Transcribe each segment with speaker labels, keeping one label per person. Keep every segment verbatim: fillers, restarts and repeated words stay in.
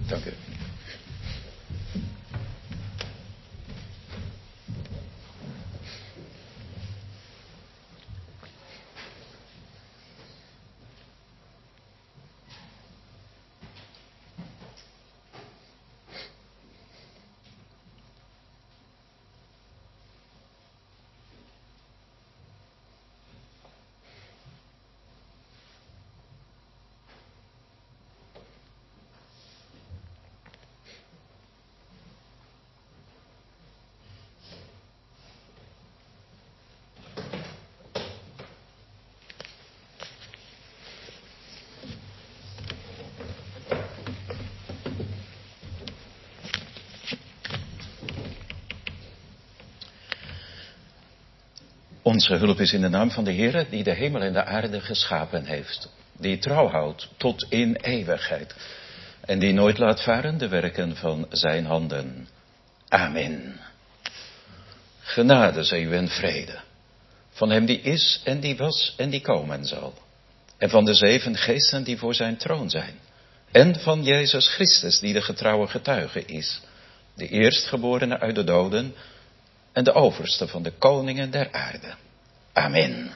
Speaker 1: Dank u. Onze hulp is in de naam van de Heere die de hemel en de aarde geschapen heeft. Die trouw houdt tot in eeuwigheid. En die nooit laat varen de werken van zijn handen. Amen. Genade zij u en vrede. Van hem die is en die was en die komen zal. En van de zeven geesten die voor zijn troon zijn. En van Jezus Christus die de getrouwe getuige is. De eerstgeborene uit de doden. En de overste van de koningen der aarde. Amen.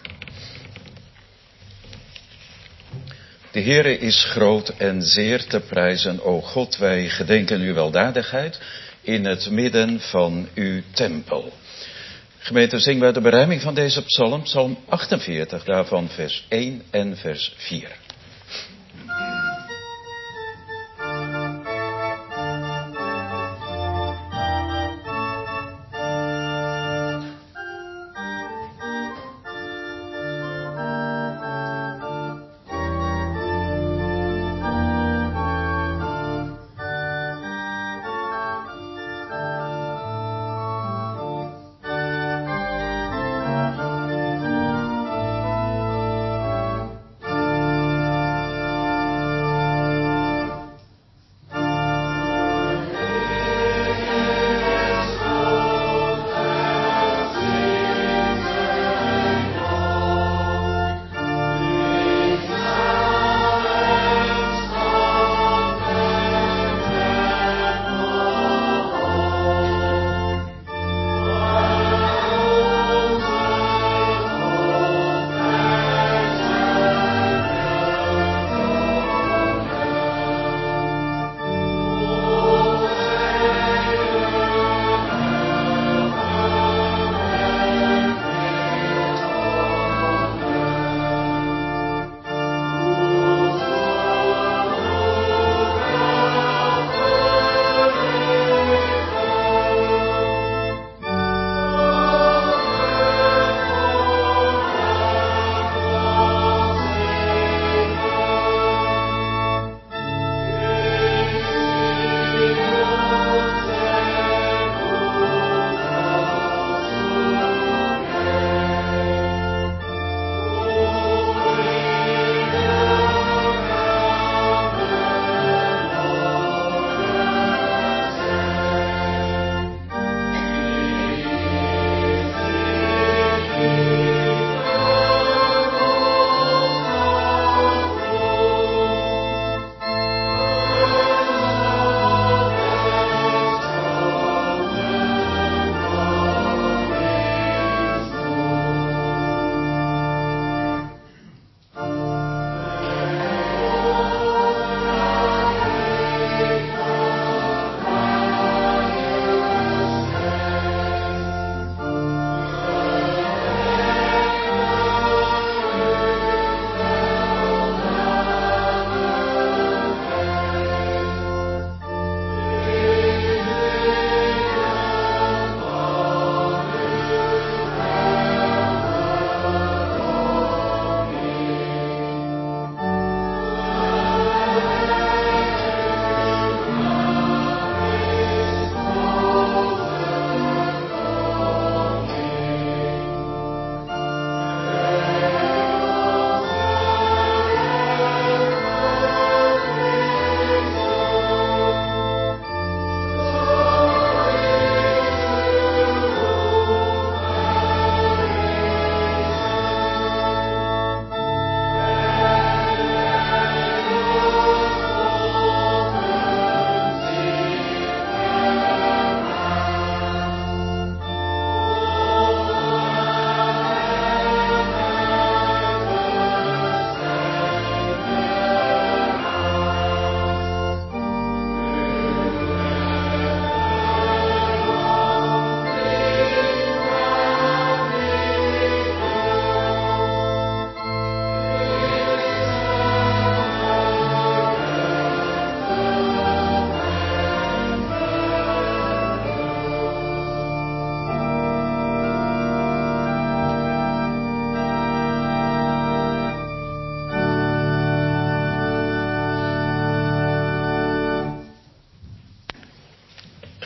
Speaker 1: De Heere is groot en zeer te prijzen. O God, wij gedenken uw weldadigheid in het midden van uw tempel. Gemeente, zingen wij de berijming van deze psalm, psalm achtenveertig, daarvan vers één en vers vier.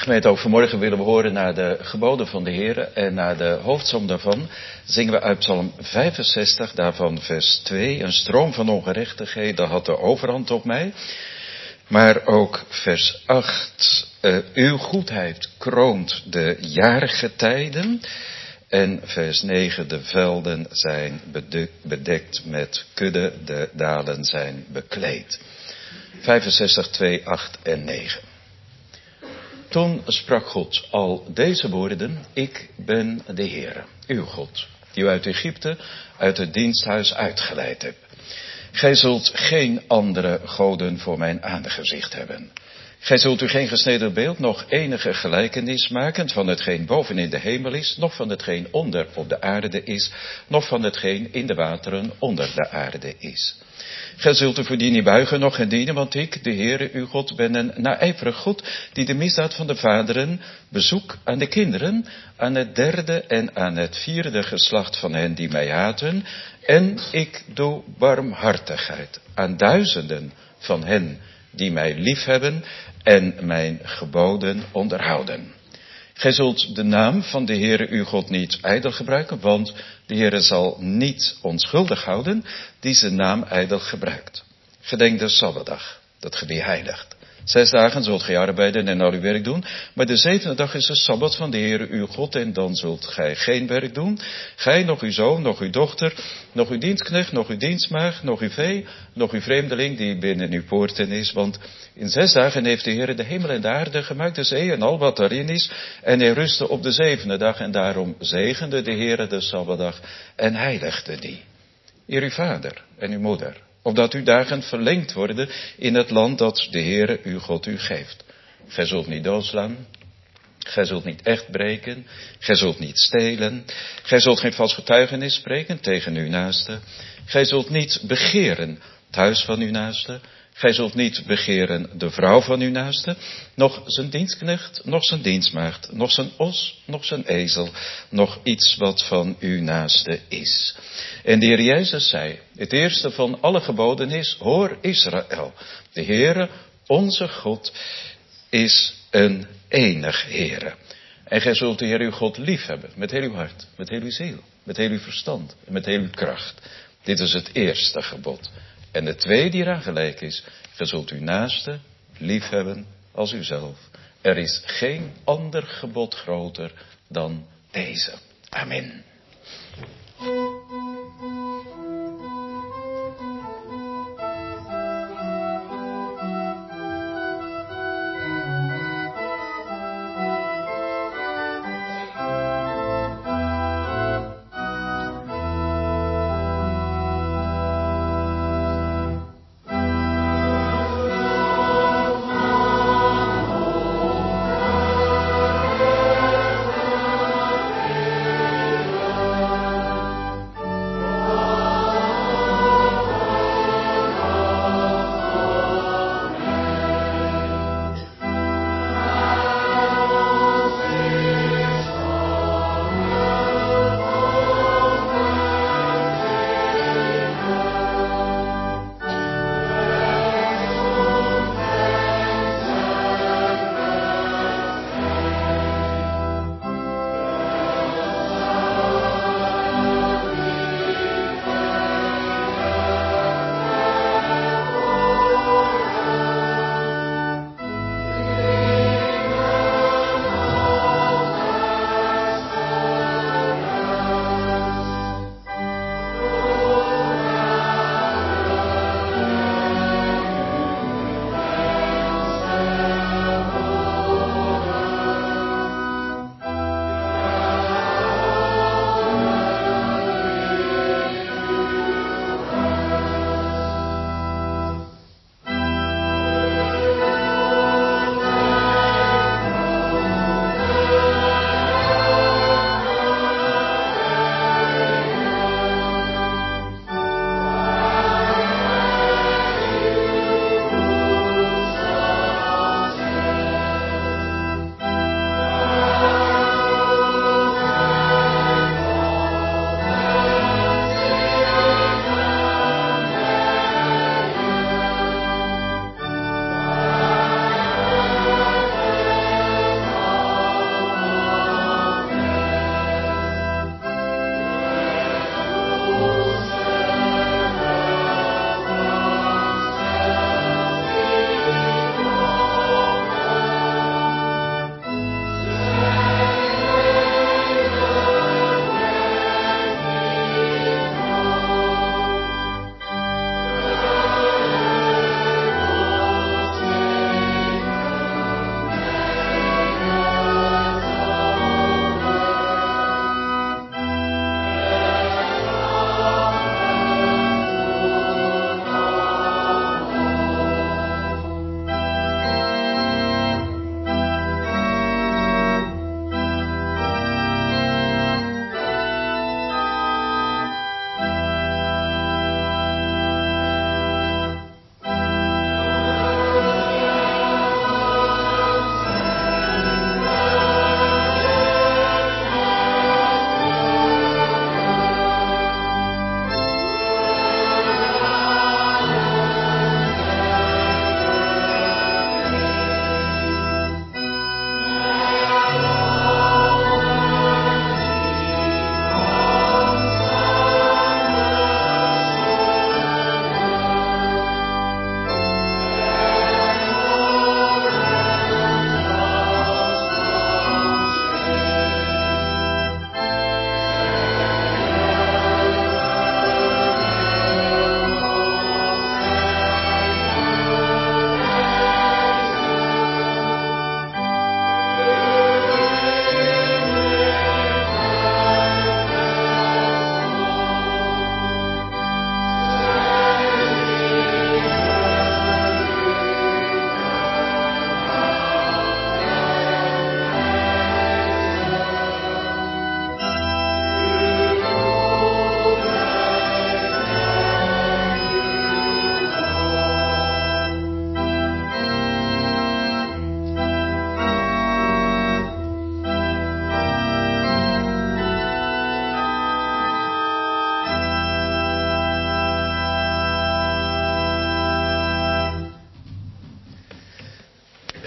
Speaker 1: Gemeente, ook vanmorgen willen we horen naar de geboden van de Heer en naar de hoofdsom daarvan zingen we uit Psalm vijfenzestig, daarvan vers twee. Een stroom van ongerechtigheden had de overhand op mij. Maar ook vers acht. Uh, uw goedheid kroont de jarige tijden. En vers negen. De velden zijn bedekt met kudde, de dalen zijn bekleed. vijfenzestig, twee, acht en negen. Toen sprak God al deze woorden. Ik ben de Heere, uw God, die u uit Egypte, uit het diensthuis uitgeleid hebt. Gij zult geen andere goden voor mijn aangezicht hebben. Gij zult u geen gesneden beeld, nog enige gelijkenis maken van hetgeen boven in de hemel is, noch van hetgeen onder op de aarde is, noch van hetgeen in de wateren onder de aarde is. Gij zult u voor die niet buigen, noch hen dienen, want ik, de Heere, uw God, ben een naijverig God, die de misdaad van de vaderen bezoek aan de kinderen, aan het derde en aan het vierde geslacht van hen die mij haten, en ik doe barmhartigheid aan duizenden van hen die mij liefhebben en mijn geboden onderhouden. Gij zult de naam van de Heere uw God niet ijdel gebruiken, want de Heere zal niet onschuldig houden die zijn naam ijdel gebruikt. Gedenk de Sabbatdag, dat ge die heiligt. Zes dagen zult gij arbeiden en al uw werk doen, maar de zevende dag is de Sabbat van de Heere uw God, en dan zult gij geen werk doen. Gij, nog uw zoon, nog uw dochter, nog uw dienstknecht, nog uw dienstmaagd, nog uw vee, nog uw vreemdeling die binnen uw poorten is, want in zes dagen heeft de Heere de hemel en de aarde gemaakt, de zee en al wat daarin is, en hij rustte op de zevende dag, en daarom zegende de Heere de Sabbatdag en heiligde die. Eer uw vader en uw moeder, opdat uw dagen verlengd worden in het land dat de Heere uw God u geeft. Gij zult niet doodslaan, gij zult niet echt breken, gij zult niet stelen, gij zult geen vals getuigenis spreken tegen uw naaste, gij zult niet begeren het huis van uw naaste, gij zult niet begeren de vrouw van uw naaste, nog zijn dienstknecht, nog zijn dienstmaagd, nog zijn os, nog zijn ezel, nog iets wat van uw naaste is. En de Heer Jezus zei, het eerste van alle geboden is, hoor Israël, de Heere, onze God, is een enig Heere. En gij zult de Heer uw God lief hebben, met heel uw hart, met heel uw ziel, met heel uw verstand en met heel uw kracht. Dit is het eerste gebod. En de tweede die eraan gelijk is, gij zult uw naaste lief hebben als uzelf. Er is geen ander gebod groter dan deze. Amen.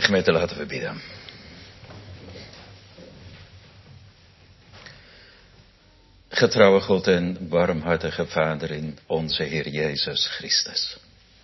Speaker 1: Gemeente, laten we bidden. Getrouwe God en barmhartige Vader in onze Heer Jezus Christus.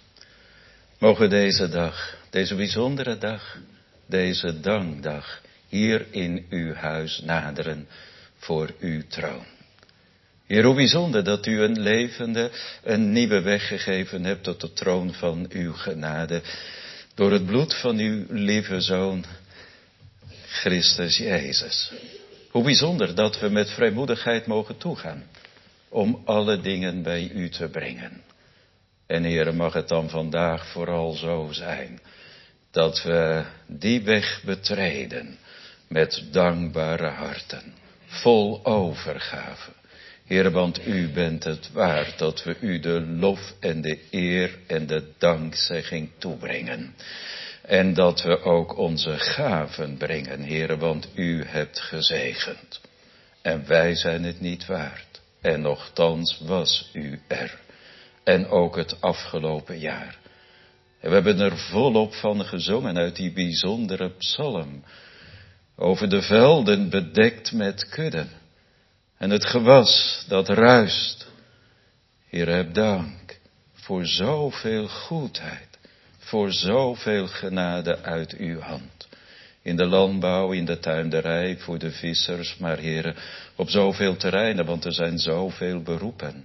Speaker 1: Mogen deze dag, deze bijzondere dag, deze dankdag hier in uw huis naderen voor uw troon. Heer, hoe bijzonder dat u een levende, een nieuwe weg gegeven hebt tot de troon van uw genade. Door het bloed van uw lieve Zoon, Christus Jezus. Hoe bijzonder dat we met vrijmoedigheid mogen toegaan om alle dingen bij u te brengen. En Heer, mag het dan vandaag vooral zo zijn dat we die weg betreden met dankbare harten, vol overgave. Heer, want u bent het waard dat we u de lof en de eer en de dankzegging toebrengen. En dat we ook onze gaven brengen, Heer, want u hebt gezegend. En wij zijn het niet waard. En nochtans was u er. En ook het afgelopen jaar. En we hebben er volop van gezongen uit die bijzondere psalm. Over de velden bedekt met kudden. En het gewas dat ruist. Heer, heb dank voor zoveel goedheid. Voor zoveel genade uit uw hand. In de landbouw, in de tuinderij, voor de vissers. Maar Heer, op zoveel terreinen, want er zijn zoveel beroepen.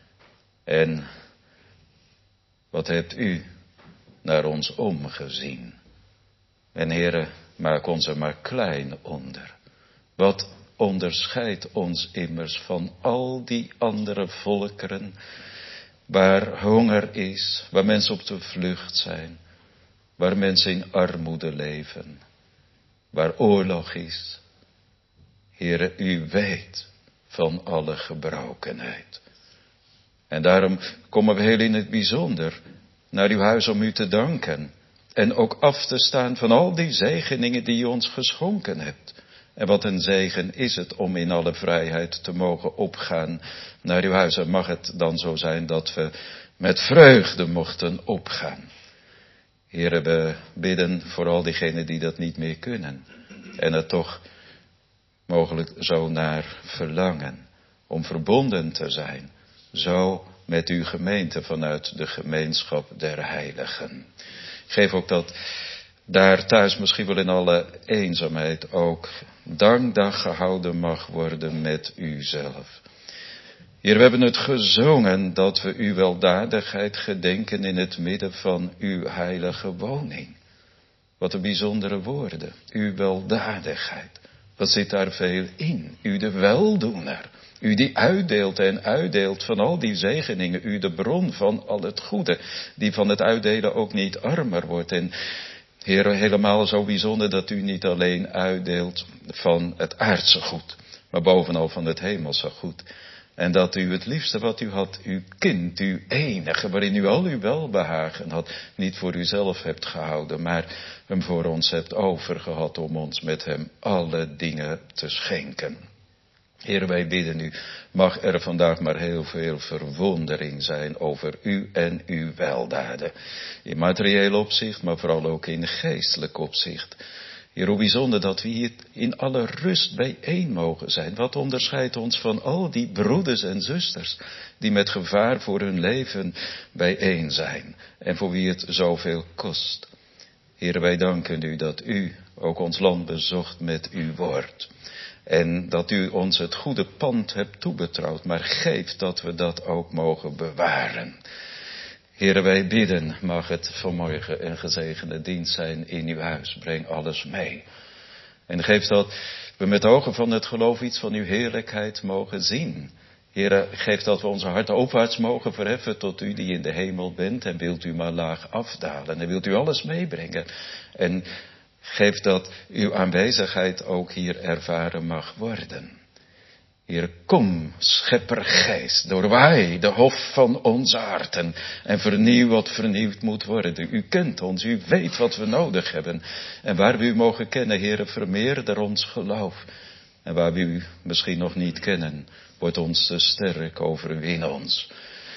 Speaker 1: En wat hebt u naar ons omgezien? En Heer, maak ons er maar klein onder. Wat onderscheidt ons immers van al die andere volkeren, waar honger is, waar mensen op de vlucht zijn, waar mensen in armoede leven, waar oorlog is. Heere, u weet van alle gebrokenheid. En daarom komen we heel in het bijzonder naar uw huis om u te danken. En ook af te staan van al die zegeningen die u ons geschonken hebt. En wat een zegen is het om in alle vrijheid te mogen opgaan naar uw huis. En mag het dan zo zijn dat we met vreugde mochten opgaan. Heere, we bidden voor al diegenen die dat niet meer kunnen. En er toch mogelijk zo naar verlangen. Om verbonden te zijn. Zo met uw gemeente vanuit de gemeenschap der heiligen. Geef ook dat daar thuis misschien wel in alle eenzaamheid ook dankdag gehouden mag worden met uzelf. Heer, we hebben het gezongen dat we uw weldadigheid gedenken in het midden van uw heilige woning. Wat een bijzondere woorden. Uw weldadigheid. Wat zit daar veel in? U de weldoener. U die uitdeelt en uitdeelt van al die zegeningen. U de bron van al het goede. Die van het uitdelen ook niet armer wordt. En Heer, helemaal zo bijzonder dat u niet alleen uitdeelt van het aardse goed. Maar bovenal van het hemelse goed. En dat u het liefste wat u had, uw kind, uw enige, waarin u al uw welbehagen had, niet voor uzelf hebt gehouden, maar hem voor ons hebt overgehad om ons met hem alle dingen te schenken. Heer, wij bidden u, mag er vandaag maar heel veel verwondering zijn over u en uw weldaden. In materieel opzicht, maar vooral ook in geestelijk opzicht. Heer, hoe bijzonder dat we hier in alle rust bijeen mogen zijn. Wat onderscheidt ons van al die broeders en zusters die met gevaar voor hun leven bijeen zijn. En voor wie het zoveel kost. Heer, wij danken u dat u ook ons land bezocht met uw woord. En dat u ons het goede pand hebt toebetrouwd, maar geeft dat we dat ook mogen bewaren. Heere, wij bidden, mag het vanmorgen een gezegende dienst zijn in uw huis. Breng alles mee. En geef dat we met ogen van het geloof iets van uw heerlijkheid mogen zien. Heere, geef dat we onze harten opwaarts mogen verheffen tot u die in de hemel bent. En wilt u maar laag afdalen. En wilt u alles meebrengen. En geef dat uw aanwezigheid ook hier ervaren mag worden. Heer, kom, scheppergeest, doorwaai de hof van onze harten en vernieuw wat vernieuwd moet worden. U kent ons, u weet wat we nodig hebben. En waar we u mogen kennen, Heer, vermeerder ons geloof. En waar we u misschien nog niet kennen, wordt ons te sterk, overwin ons.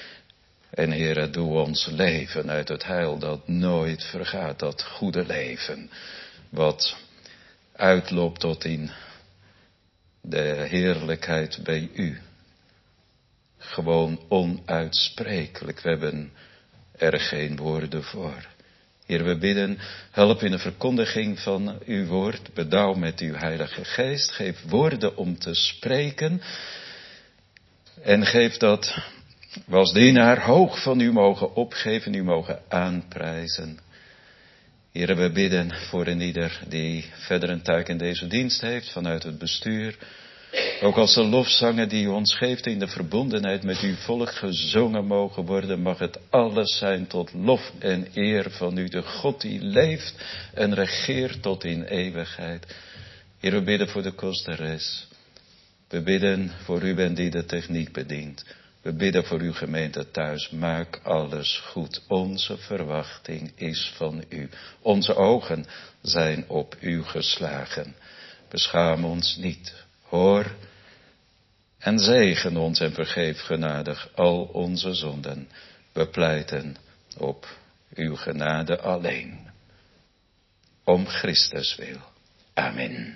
Speaker 1: En Heer, doe ons leven uit het heil dat nooit vergaat, dat goede leven. wat uitloopt tot in de heerlijkheid bij u. Gewoon onuitsprekelijk. We hebben er geen woorden voor. Heer, we bidden, help in de verkondiging van uw woord. Bedouw met uw Heilige Geest. Geef woorden om te spreken. En geef dat we als dienaar hoog van u mogen opgeven, u mogen aanprijzen. Heer, we bidden voor een ieder die verder een taak in deze dienst heeft, vanuit het bestuur. Ook als de lofzangen die u ons geeft in de verbondenheid met uw volk gezongen mogen worden, mag het alles zijn tot lof en eer van u, de God die leeft en regeert tot in eeuwigheid. Heer, we bidden voor de kosteres. We bidden voor u en die de techniek bedient. We bidden voor uw gemeente thuis. Maak alles goed. Onze verwachting is van u. Onze ogen zijn op u geslagen. Beschaam ons niet. Hoor en zegen ons en vergeef genadig al onze zonden. We pleiten op uw genade alleen. Om Christus wil. Amen.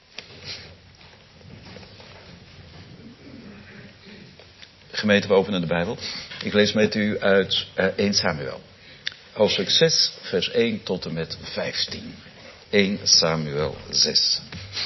Speaker 1: Gemeente, we openen de Bijbel. Ik lees met u uit uh, Eerste Samuel. Hoofdstuk zes, vers één tot en met vijftien. Eerste Samuel zes.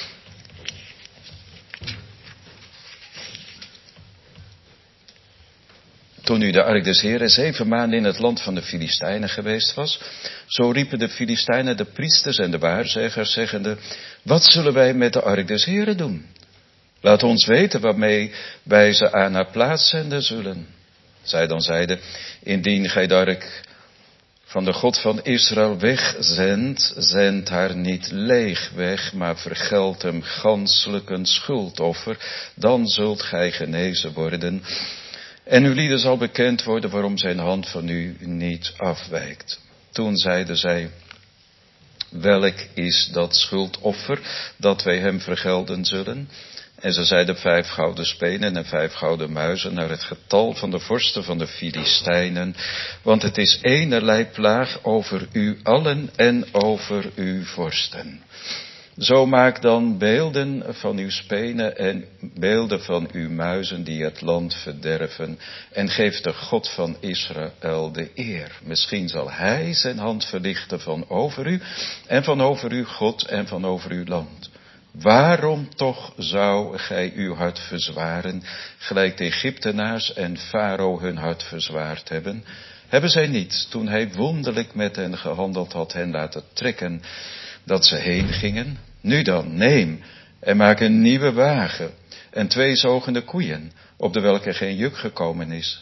Speaker 1: Toen nu de ark des Heeren zeven maanden in het land van de Filistijnen geweest was, zo riepen de Filistijnen de priesters en de waarzeggers, zeggende: wat zullen wij met de ark des Heeren doen? Laat ons weten waarmee wij ze aan haar plaats zenden zullen. Zij dan zeiden: indien gij de ark van de God van Israël wegzendt, zend haar niet leeg weg, maar vergeld hem ganselijk een schuldoffer, dan zult gij genezen worden. En uw lieden zal bekend worden waarom zijn hand van u niet afwijkt. Toen zeiden zij: welk is dat schuldoffer dat wij hem vergelden zullen? En ze zeiden: vijf gouden spenen en vijf gouden muizen naar het getal van de vorsten van de Filistijnen. Want het is eenerlei plaag over u allen en over uw vorsten. Zo maak dan beelden van uw spenen en beelden van uw muizen die het land verderven. En geef de God van Israël de eer. Misschien zal hij zijn hand verlichten van over u en van over uw God en van over uw land. Waarom toch zou gij uw hart verzwaren, gelijk de Egyptenaars en Farao hun hart verzwaard hebben? Hebben zij niet, toen hij wonderlijk met hen gehandeld had, hen laten trekken, dat ze heen gingen? Nu dan, neem en maak een nieuwe wagen en twee zogende koeien, op de welke geen juk gekomen is.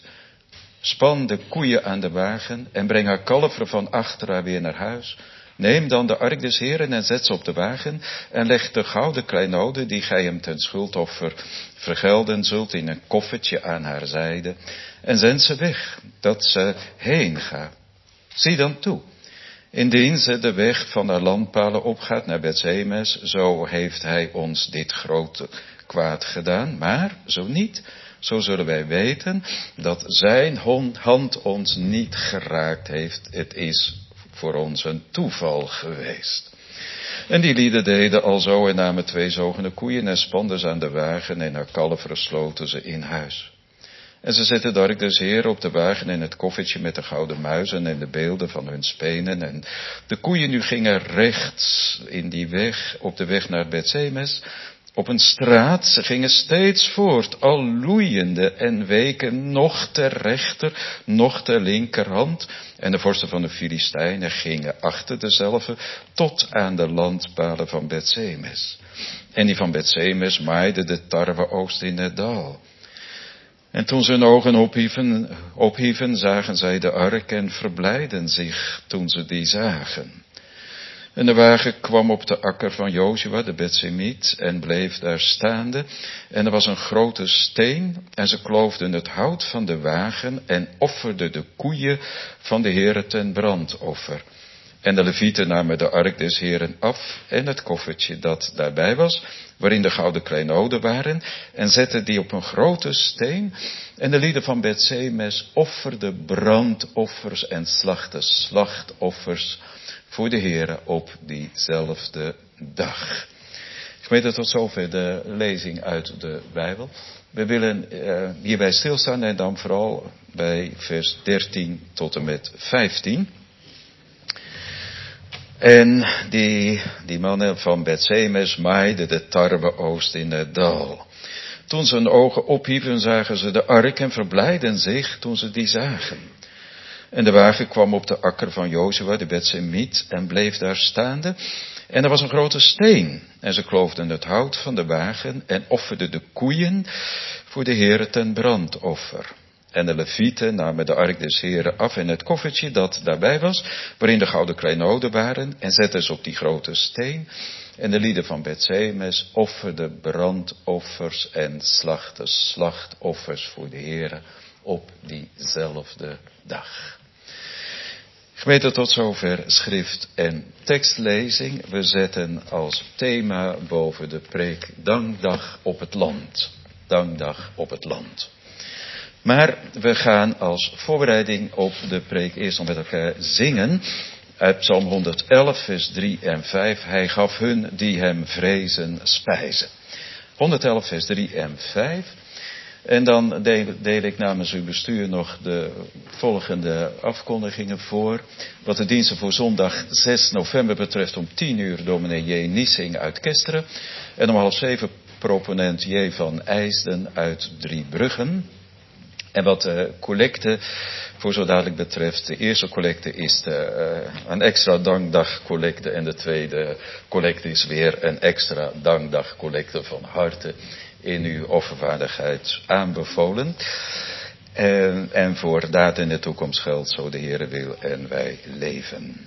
Speaker 1: Span de koeien aan de wagen en breng haar kalver van achter haar weer naar huis. Neem dan de ark des Heeren en zet ze op de wagen en leg de gouden kleinoden die gij hem ten schuldoffer vergelden zult in een koffertje aan haar zijde en zend ze weg, dat ze heen gaat. Zie dan toe, indien ze de weg van haar landpalen opgaat naar Bethsemes, zo heeft hij ons dit grote kwaad gedaan, maar zo niet, zo zullen wij weten dat zijn hand ons niet geraakt heeft. Het is voor ons een toeval geweest. En die lieden deden alzo en namen twee zogende koeien en spanden ze aan de wagen en haar kalveren sloten ze in huis. En ze zetten de ark des Heeren op de wagen en het koffertje met de gouden muizen en de beelden van hun spenen. En de koeien nu gingen rechts in die weg, op de weg naar Bethsemes, op een straat. Ze gingen steeds voort, al loeiende en weken, nog ter rechter, nog ter linkerhand. En de vorsten van de Filistijnen gingen achter dezelve tot aan de landpalen van Bethsemes. En die van Bethsemes maaiden de tarweoogst in het dal. En toen ze hun ogen ophieven, ophieven, zagen zij de ark en verblijden zich toen ze die zagen. En de wagen kwam op de akker van Jozua, de Bethsemiet, en bleef daar staande. En er was een grote steen, en ze kloofden het hout van de wagen en offerden de koeien van de Heere ten brandoffer. En de levieten namen de ark des Heren af en het koffertje dat daarbij was, waarin de gouden kleinoden waren, en zetten die op een grote steen. En de lieden van Bethsemes offerden brandoffers en slachten slachtoffers voor de Heren op diezelfde dag. Gemeente, tot zover de lezing uit de Bijbel. We willen uh, hierbij stilstaan en dan vooral bij vers dertien tot en met vijftien. En die, die mannen van Bethsemes maaiden de tarweoogst in het dal. Toen ze hun ogen ophieven, zagen ze de ark en verblijden zich toen ze die zagen. En de wagen kwam op de akker van Jozua, de Bethsemiet, en bleef daar staande. En er was een grote steen. En ze kloofden het hout van de wagen en offerden de koeien voor de Heere ten brandoffer. En de levieten namen de ark des Heren af en het koffertje dat daarbij was, waarin de gouden kleinoden waren, en zetten ze op die grote steen. En de lieden van Bethsemes offerden brandoffers en slachten slachtoffers voor de Heere op diezelfde dag. Gemeente, tot zover schrift en tekstlezing. We zetten als thema boven de preek Dankdag op het land. Dankdag op het land. Maar we gaan als voorbereiding op de preek eerst nog met elkaar zingen. Uit Psalm honderdelf, vers drie en vijf. Hij gaf hun die hem vrezen spijzen. honderdelf, vers drie en vijf. En dan deel, deel ik namens uw bestuur nog de volgende afkondigingen voor. Wat de diensten voor zondag zes november betreft, om tien uur dominee J. Niesing uit Kesteren. En om half zeven proponent J. van IJsden uit Driebruggen. En wat de collecte voor zo dadelijk betreft, de eerste collecte is de, uh, een extra dankdagcollecte en de tweede collecte is weer een extra dankdagcollecte van harte in uw offervaardigheid aanbevolen. En, en voor daad in de toekomst geldt, zo de Heere wil en wij leven.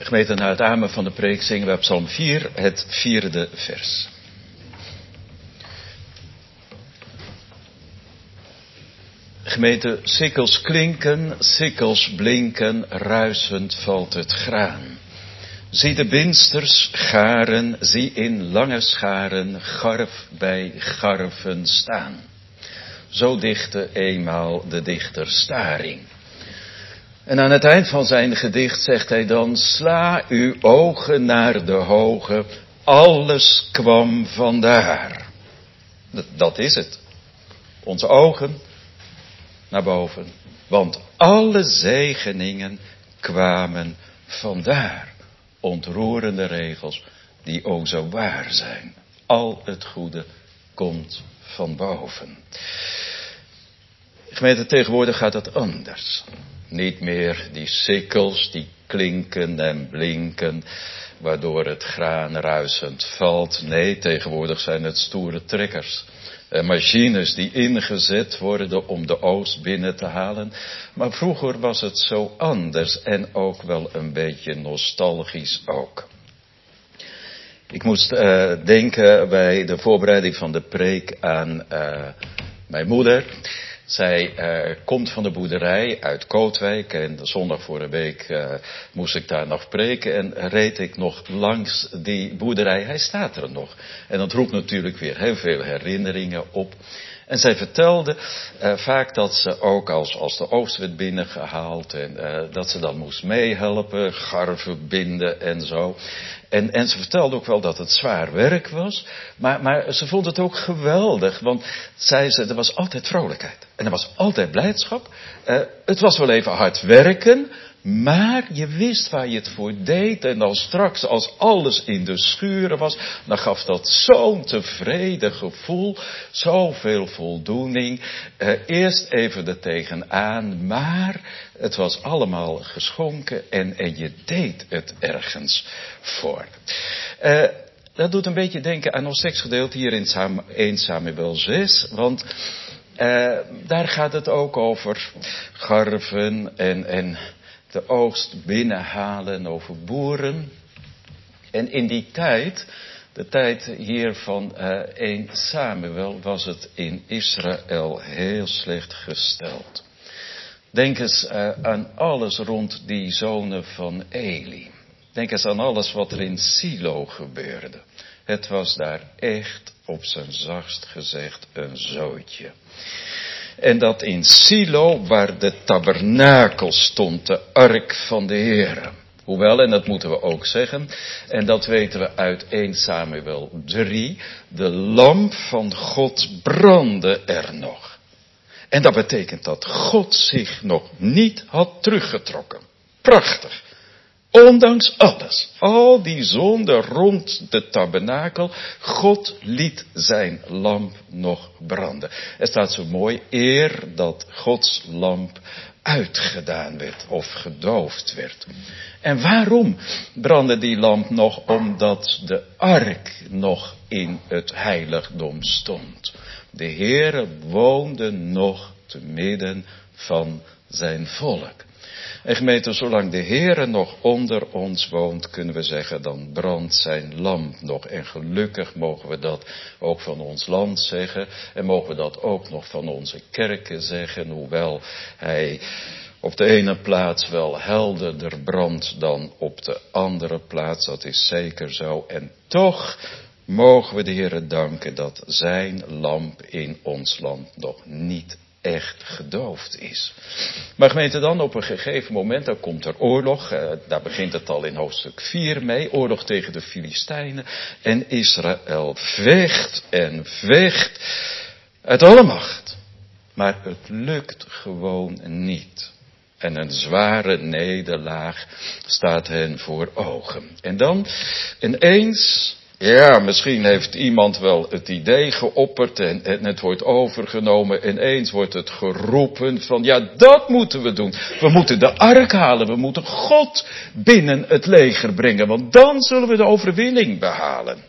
Speaker 1: Gemeente, na het amen van de preek zingen we Psalm vier, het vierde vers. Gemeente, sikkels klinken, sikkels blinken, ruisend valt het graan. Zie de binsters garen, zie in lange scharen, garf bij garven staan. Zo dichtte eenmaal de dichter Staring. En aan het eind van zijn gedicht zegt hij dan: sla uw ogen naar de hoge, alles kwam vandaar. Dat, dat is het. Onze ogen naar boven. Want alle zegeningen kwamen vandaar. Ontroerende regels die o zo waar zijn. Al het goede komt van boven. Gemeente, tegenwoordig gaat het anders. Niet meer die sikkels die klinken en blinken, waardoor het graan ruisend valt. Nee, tegenwoordig zijn het stoere trekkers. En machines die ingezet worden om de oogst binnen te halen. Maar vroeger was het zo anders en ook wel een beetje nostalgisch ook. Ik moest uh, denken bij de voorbereiding van de preek aan uh, mijn moeder. Zij uh, komt van de boerderij uit Kootwijk en de zondag voor een week uh, moest ik daar nog preken en reed ik nog langs die boerderij. Hij staat er nog. En dat roept natuurlijk weer heel veel herinneringen op. En zij vertelde uh, vaak dat ze ook als, als de oogst werd binnengehaald en uh, dat ze dan moest meehelpen, garven binden en zo. En, en ze vertelde ook wel dat het zwaar werk was, maar, maar ze vond het ook geweldig, want zei ze, er was altijd vrolijkheid en er was altijd blijdschap. Uh, het was wel even hard werken, maar je wist waar je het voor deed en dan straks als alles in de schuren was, dan gaf dat zo'n tevreden gevoel, zoveel voldoening. Uh, eerst even er tegenaan, maar het was allemaal geschonken en, en je deed het ergens voor. Uh, dat doet een beetje denken aan ons tekstgedeelte hier in eerste Samuel zes, want uh, daar gaat het ook over garven en, en de oogst binnenhalen, over boeren. En in die tijd, de tijd hier van uh, eerste Samuel, was het in Israël heel slecht gesteld. Denk eens uh, aan alles rond die zonen van Eli. Denk eens aan alles wat er in Silo gebeurde. Het was daar echt, op zijn zachtst gezegd, een zootje. En dat in Silo, waar de tabernakel stond, de ark van de Heere. Hoewel, en dat moeten we ook zeggen, en dat weten we uit eerste Samuel drie, de lamp van God brandde er nog. En dat betekent dat God zich nog niet had teruggetrokken. Prachtig. Ondanks alles, al die zonde rond de tabernakel, God liet zijn lamp nog branden. Er staat zo mooi, eer dat Gods lamp uitgedaan werd of gedoofd werd. En waarom brandde die lamp nog? Omdat de ark nog in het heiligdom stond. De Heere woonde nog te midden van zijn volk. En gemeente, zolang de Heere nog onder ons woont, kunnen we zeggen, dan brandt zijn lamp nog. En gelukkig mogen we dat ook van ons land zeggen. En mogen we dat ook nog van onze kerken zeggen. Hoewel hij op de ene plaats wel helderder brandt dan op de andere plaats. Dat is zeker zo. En toch mogen we de Heere danken dat zijn lamp in ons land nog niet echt gedoofd is. Maar gemeente, dan op een gegeven moment, dan komt er oorlog. Eh, daar begint het al in hoofdstuk vier mee. Oorlog tegen de Filistijnen. En Israël vecht en vecht uit alle macht. Maar het lukt gewoon niet. En een zware nederlaag staat hen voor ogen. En dan ineens, ja, misschien heeft iemand wel het idee geopperd en, en het wordt overgenomen. Ineens wordt het geroepen van, ja, dat moeten we doen. We moeten de ark halen, we moeten God binnen het leger brengen, want dan zullen we de overwinning behalen.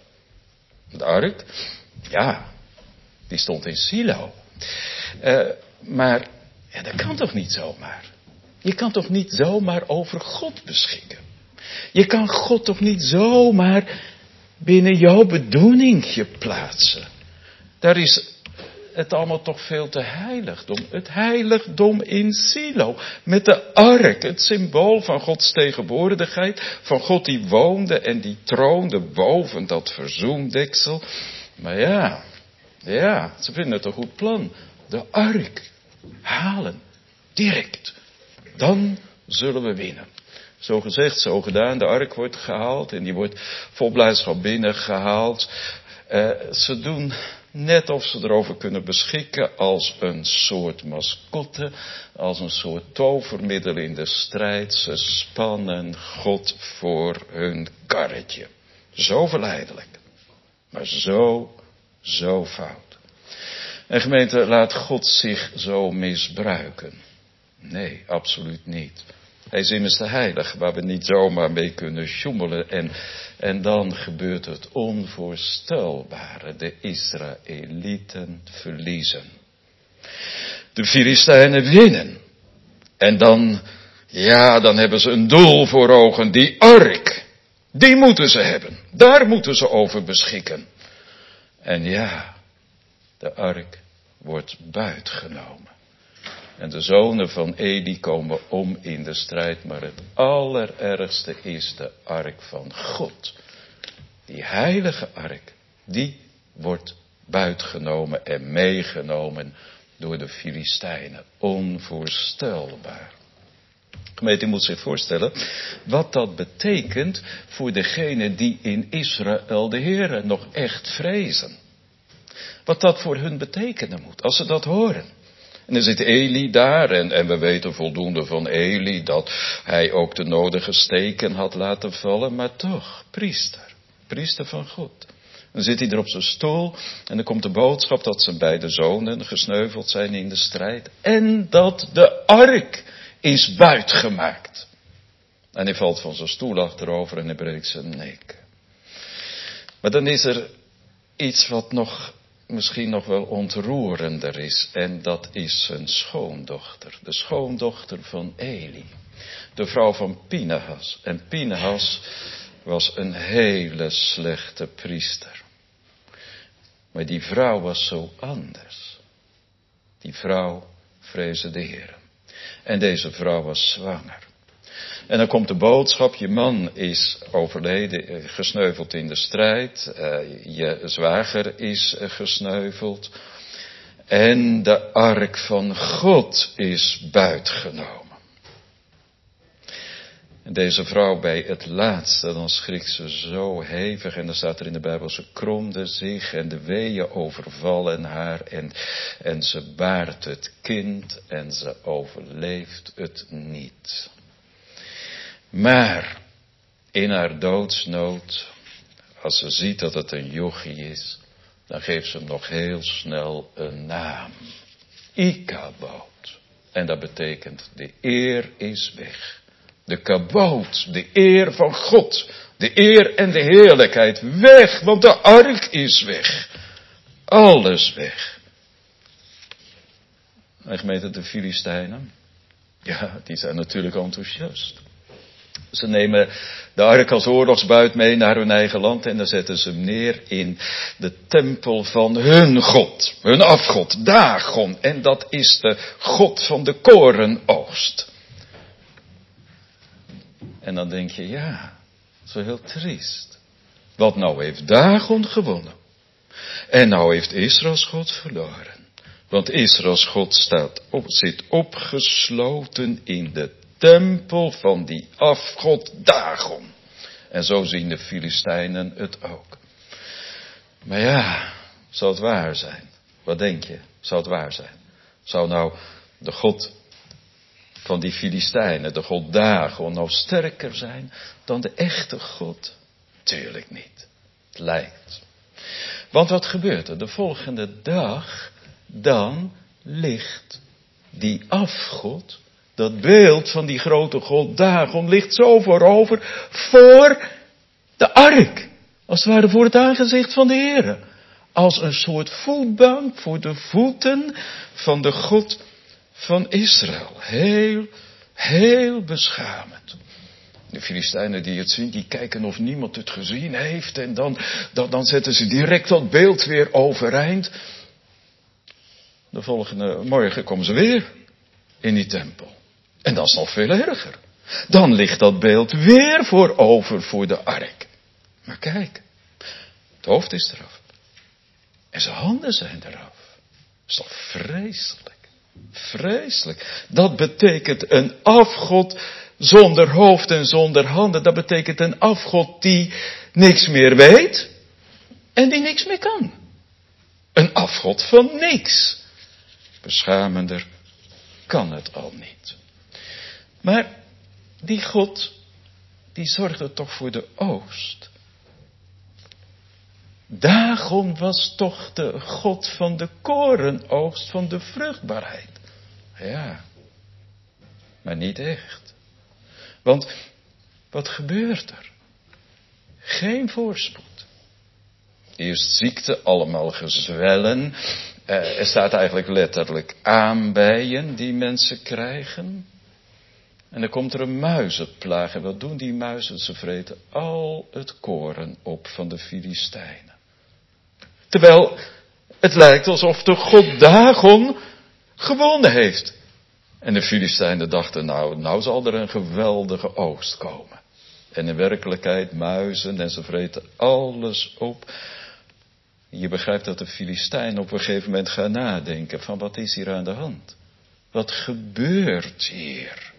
Speaker 1: De ark, ja, die stond in Silo. Uh, maar, ja, dat kan toch niet zomaar? Je kan toch niet zomaar over God beschikken? Je kan God toch niet zomaar binnen jouw bedoelingje plaatsen. Daar is het allemaal toch veel te heiligdom. Het heiligdom in Silo. Met de ark, het symbool van Gods tegenwoordigheid. Van God die woonde en die troonde boven dat verzoendeksel. Maar ja, ja, ze vinden het een goed plan. De ark halen, direct. Dan zullen we winnen. Zo gezegd, zo gedaan, de ark wordt gehaald en die wordt vol blijdschap binnengehaald. Uh, ze doen net of ze erover kunnen beschikken als een soort mascotte, als een soort tovermiddel in de strijd. Ze spannen God voor hun karretje. Zo verleidelijk, maar zo, zo fout. En gemeente, laat God zich zo misbruiken? Nee, absoluut niet. Hij is immers de heilige, waar we niet zomaar mee kunnen sjoemelen. En, en dan gebeurt het onvoorstelbare. De Israëlieten verliezen. De Filistijnen winnen. En dan, ja, dan hebben ze een doel voor ogen. Die ark, die moeten ze hebben. Daar moeten ze over beschikken. En ja, de ark wordt buitgenomen. En de zonen van Eli komen om in de strijd. Maar het allerergste is de ark van God. Die heilige ark, die wordt buitgenomen en meegenomen door de Filistijnen. Onvoorstelbaar. Gemeente, u moet zich voorstellen wat dat betekent voor degenen die in Israël de Heere nog echt vrezen. Wat dat voor hun betekenen moet, als ze dat horen. En dan zit Eli daar en, en we weten voldoende van Eli dat hij ook de nodige steken had laten vallen, maar toch, priester, priester van God. Dan zit hij er op zijn stoel en dan komt de boodschap dat zijn beide zonen gesneuveld zijn in de strijd en dat de ark is buitgemaakt. En hij valt van zijn stoel achterover en hij breekt zijn nek. Maar dan is er iets wat nog misschien nog wel ontroerender is. En dat is zijn schoondochter. De schoondochter van Eli. De vrouw van Pinehas. En Pinehas was een hele slechte priester. Maar die vrouw was zo anders. Die vrouw vreesde de Heer. En deze vrouw was zwanger. En dan komt de boodschap, je man is overleden, gesneuveld in de strijd. Uh, je zwager is gesneuveld. En de ark van God is buitgenomen. En deze vrouw bij het laatste, dan schrikt ze zo hevig. En dan staat er in de Bijbel, ze kromde zich en de weeën overvallen haar. En, en ze baart het kind en ze overleeft het niet. Maar in haar doodsnood, als ze ziet dat het een jochie is, dan geeft ze hem nog heel snel een naam. Ikaboot. En dat betekent de eer is weg. De kaboot, de eer van God. De eer en de heerlijkheid weg, want de ark is weg. Alles weg. En gemeente, de Filistijnen, ja, die zijn natuurlijk enthousiast. Ze nemen de ark als oorlogsbuit mee naar hun eigen land en dan zetten ze hem neer in de tempel van hun God. Hun afgod, Dagon. En dat is de God van de korenoogst. En dan denk je, ja, zo heel triest. Want nou heeft Dagon gewonnen. En nou heeft Israëls God verloren. Want Israëls God staat op, zit opgesloten in de tempel van die afgod Dagon. En zo zien de Filistijnen het ook. Maar ja, zou het waar zijn? Wat denk je? Zou het waar zijn? Zou nou de God van die Filistijnen, de God Dagon, nou sterker zijn dan de echte God? Tuurlijk niet. Het lijkt. Want wat gebeurt er? De volgende dag, dan ligt die afgod, dat beeld van die grote God Dagon, ligt zo voorover voor de ark. Als het ware voor het aangezicht van de Heere. Als een soort voetbank voor de voeten van de God van Israël. Heel, heel beschamend. De Filistijnen die het zien, die kijken of niemand het gezien heeft. En dan, dan, dan zetten ze direct dat beeld weer overeind. De volgende morgen komen ze weer in die tempel. En dat is nog veel erger. Dan ligt dat beeld weer voorover voor de ark. Maar kijk, het hoofd is eraf. En zijn handen zijn eraf. Dat is toch vreselijk. Vreselijk. Dat betekent een afgod zonder hoofd en zonder handen. Dat betekent een afgod die niks meer weet en die niks meer kan. Een afgod van niks. Beschamender kan het al niet. Maar die God, die zorgde toch voor de oogst. Dagon was toch de God van de korenoogst, van de vruchtbaarheid. Ja, maar niet echt. Want wat gebeurt er? Geen voorspoed. Eerst ziekte, allemaal gezwellen. Uh, er staat eigenlijk letterlijk aanbijen die mensen krijgen. En dan komt er een muizenplaag. En wat doen die muizen? Ze vreten al het koren op van de Filistijnen. Terwijl het lijkt alsof de god Dagon gewonnen heeft. En de Filistijnen dachten, nou, nou zal er een geweldige oogst komen. En in werkelijkheid muizen en ze vreten alles op. Je begrijpt dat de Filistijnen op een gegeven moment gaan nadenken van wat is hier aan de hand? Wat gebeurt hier?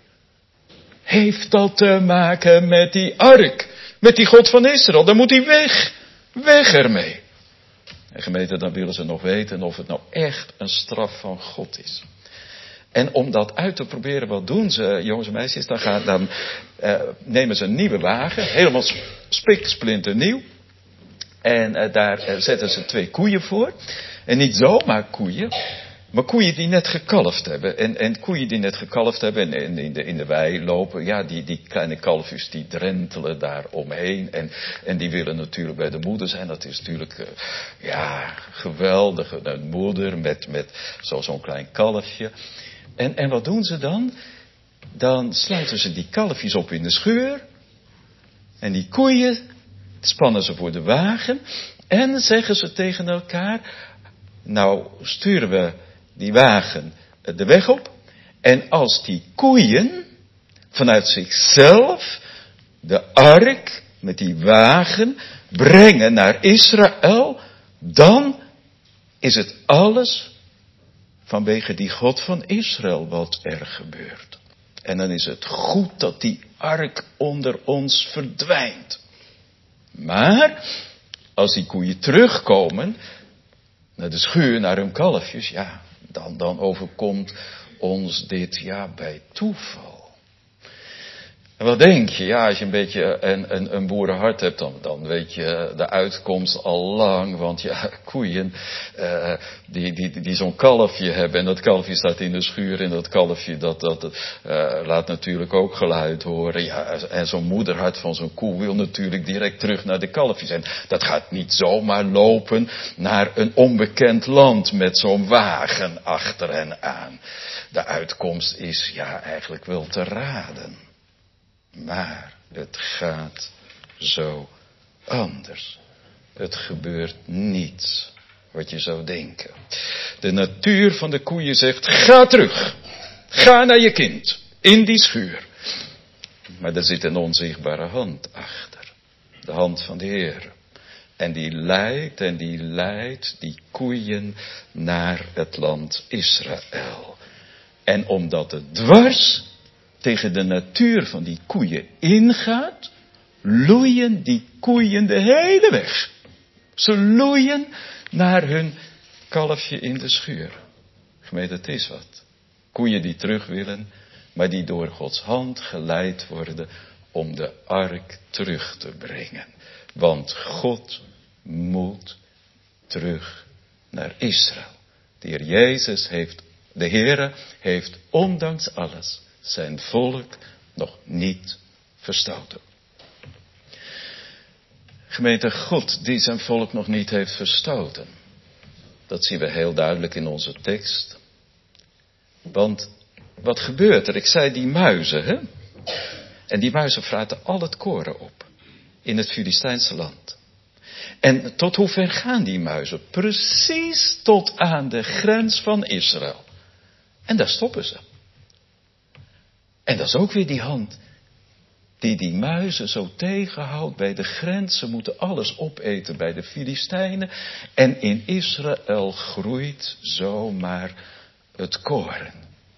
Speaker 1: Heeft dat te maken met die ark? Met die God van Israël? Dan moet hij weg. Weg ermee. En gemeente, dan willen ze nog weten of het nou echt een straf van God is. En om dat uit te proberen, wat doen ze, jongens en meisjes? Dan, gaan, dan uh, nemen ze een nieuwe wagen, helemaal spiksplinternieuw. En uh, daar uh, zetten ze twee koeien voor. En niet zomaar koeien, maar koeien die net gekalfd hebben. En, en koeien die net gekalfd hebben en, en in, de, in de wei lopen. Ja, die, die kleine kalfjes die drentelen daar omheen. En, en die willen natuurlijk bij de moeder zijn. Dat is natuurlijk, uh, ja, geweldig. Een moeder met, met zo, zo'n klein kalfje. En, en wat doen ze dan? Dan sluiten ze die kalfjes op in de schuur. En die koeien spannen ze voor de wagen. En zeggen ze tegen elkaar, nou sturen we die wagen de weg op. En als die koeien vanuit zichzelf de ark met die wagen brengen naar Israël, dan is het alles vanwege die God van Israël wat er gebeurt. En dan is het goed dat die ark onder ons verdwijnt. Maar als die koeien terugkomen naar de schuur, naar hun kalfjes, ja, dan, dan overkomt ons dit ja bij toeval. En wat denk je? Ja, als je een beetje een, een, een boerenhart hebt, dan, dan weet je de uitkomst al lang. Want ja, koeien uh, die, die, die zo'n kalfje hebben en dat kalfje staat in de schuur en dat kalfje dat, dat uh, laat natuurlijk ook geluid horen. Ja, en zo'n moederhart van zo'n koe wil natuurlijk direct terug naar de kalfjes. En dat gaat niet zomaar lopen naar een onbekend land met zo'n wagen achter hen aan. De uitkomst is ja eigenlijk wel te raden. Maar het gaat zo anders. Het gebeurt niet wat je zou denken. De natuur van de koeien zegt, ga terug. Ga naar je kind. In die schuur. Maar er zit een onzichtbare hand achter. De hand van de Heer. En die leidt en die leidt die koeien naar het land Israël. En omdat het dwars tegen de natuur van die koeien ingaat, loeien die koeien de hele weg. Ze loeien naar hun kalfje in de schuur. Gemeente, het is wat. Koeien die terug willen, maar die door Gods hand geleid worden om de ark terug te brengen. Want God moet terug naar Israël. De Heer Jezus heeft, de Heere heeft ondanks alles zijn volk nog niet verstoten. Gemeente, God die zijn volk nog niet heeft verstoten. Dat zien we heel duidelijk in onze tekst. Want wat gebeurt er? Ik zei die muizen, hè? En die muizen vraten al het koren op in het Filistijnse land. En tot hoe ver gaan die muizen? Precies tot aan de grens van Israël. En daar stoppen ze. En dat is ook weer die hand die die muizen zo tegenhoudt bij de grens. Ze moeten alles opeten bij de Filistijnen. En in Israël groeit zomaar het koren.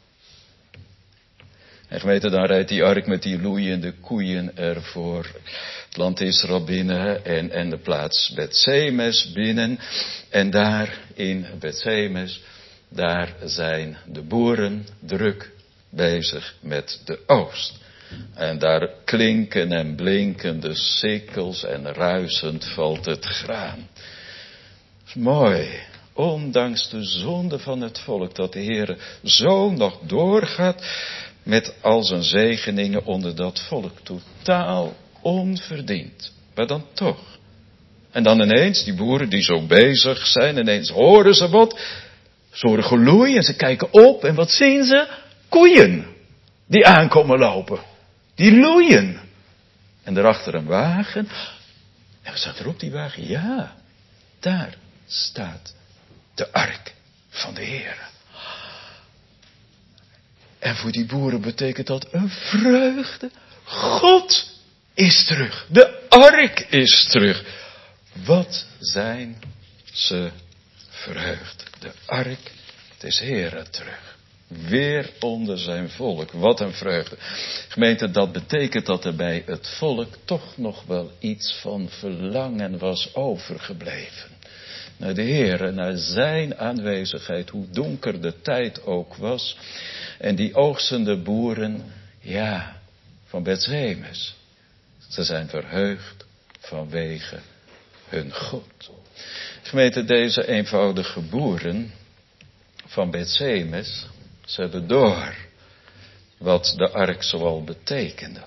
Speaker 1: En gemeente, dan rijdt die ark met die loeiende koeien ervoor het land Israël binnen en, en de plaats Bethsemes binnen. En daar in Bethsemes, daar zijn de boeren druk bezig met de oogst. En daar klinken en blinken de sikkels en ruisend valt het graan. Dat is mooi. Ondanks de zonde van het volk, dat de Heer zo nog doorgaat met al zijn zegeningen onder dat volk. Totaal onverdiend. Maar dan toch. En dan ineens, die boeren die zo bezig zijn, ineens horen ze wat. Ze horen geloei en ze kijken op en wat zien ze? Koeien die aankomen lopen. Die loeien. En daarachter een wagen. En wat staat er op die wagen? Ja, daar staat de ark van de Heer. En voor die boeren betekent dat een vreugde. God is terug. De ark is terug. Wat zijn ze verheugd. De ark des Heeren terug. Weer onder zijn volk. Wat een vreugde. Gemeente, dat betekent dat er bij het volk toch nog wel iets van verlangen was overgebleven. Naar de Heere, naar zijn aanwezigheid, hoe donker de tijd ook was. En die oogstende boeren, ja, van Bethsemes. Ze zijn verheugd vanwege hun God. Gemeente, deze eenvoudige boeren van Bethsemes, ze hebben door wat de ark zoal betekende.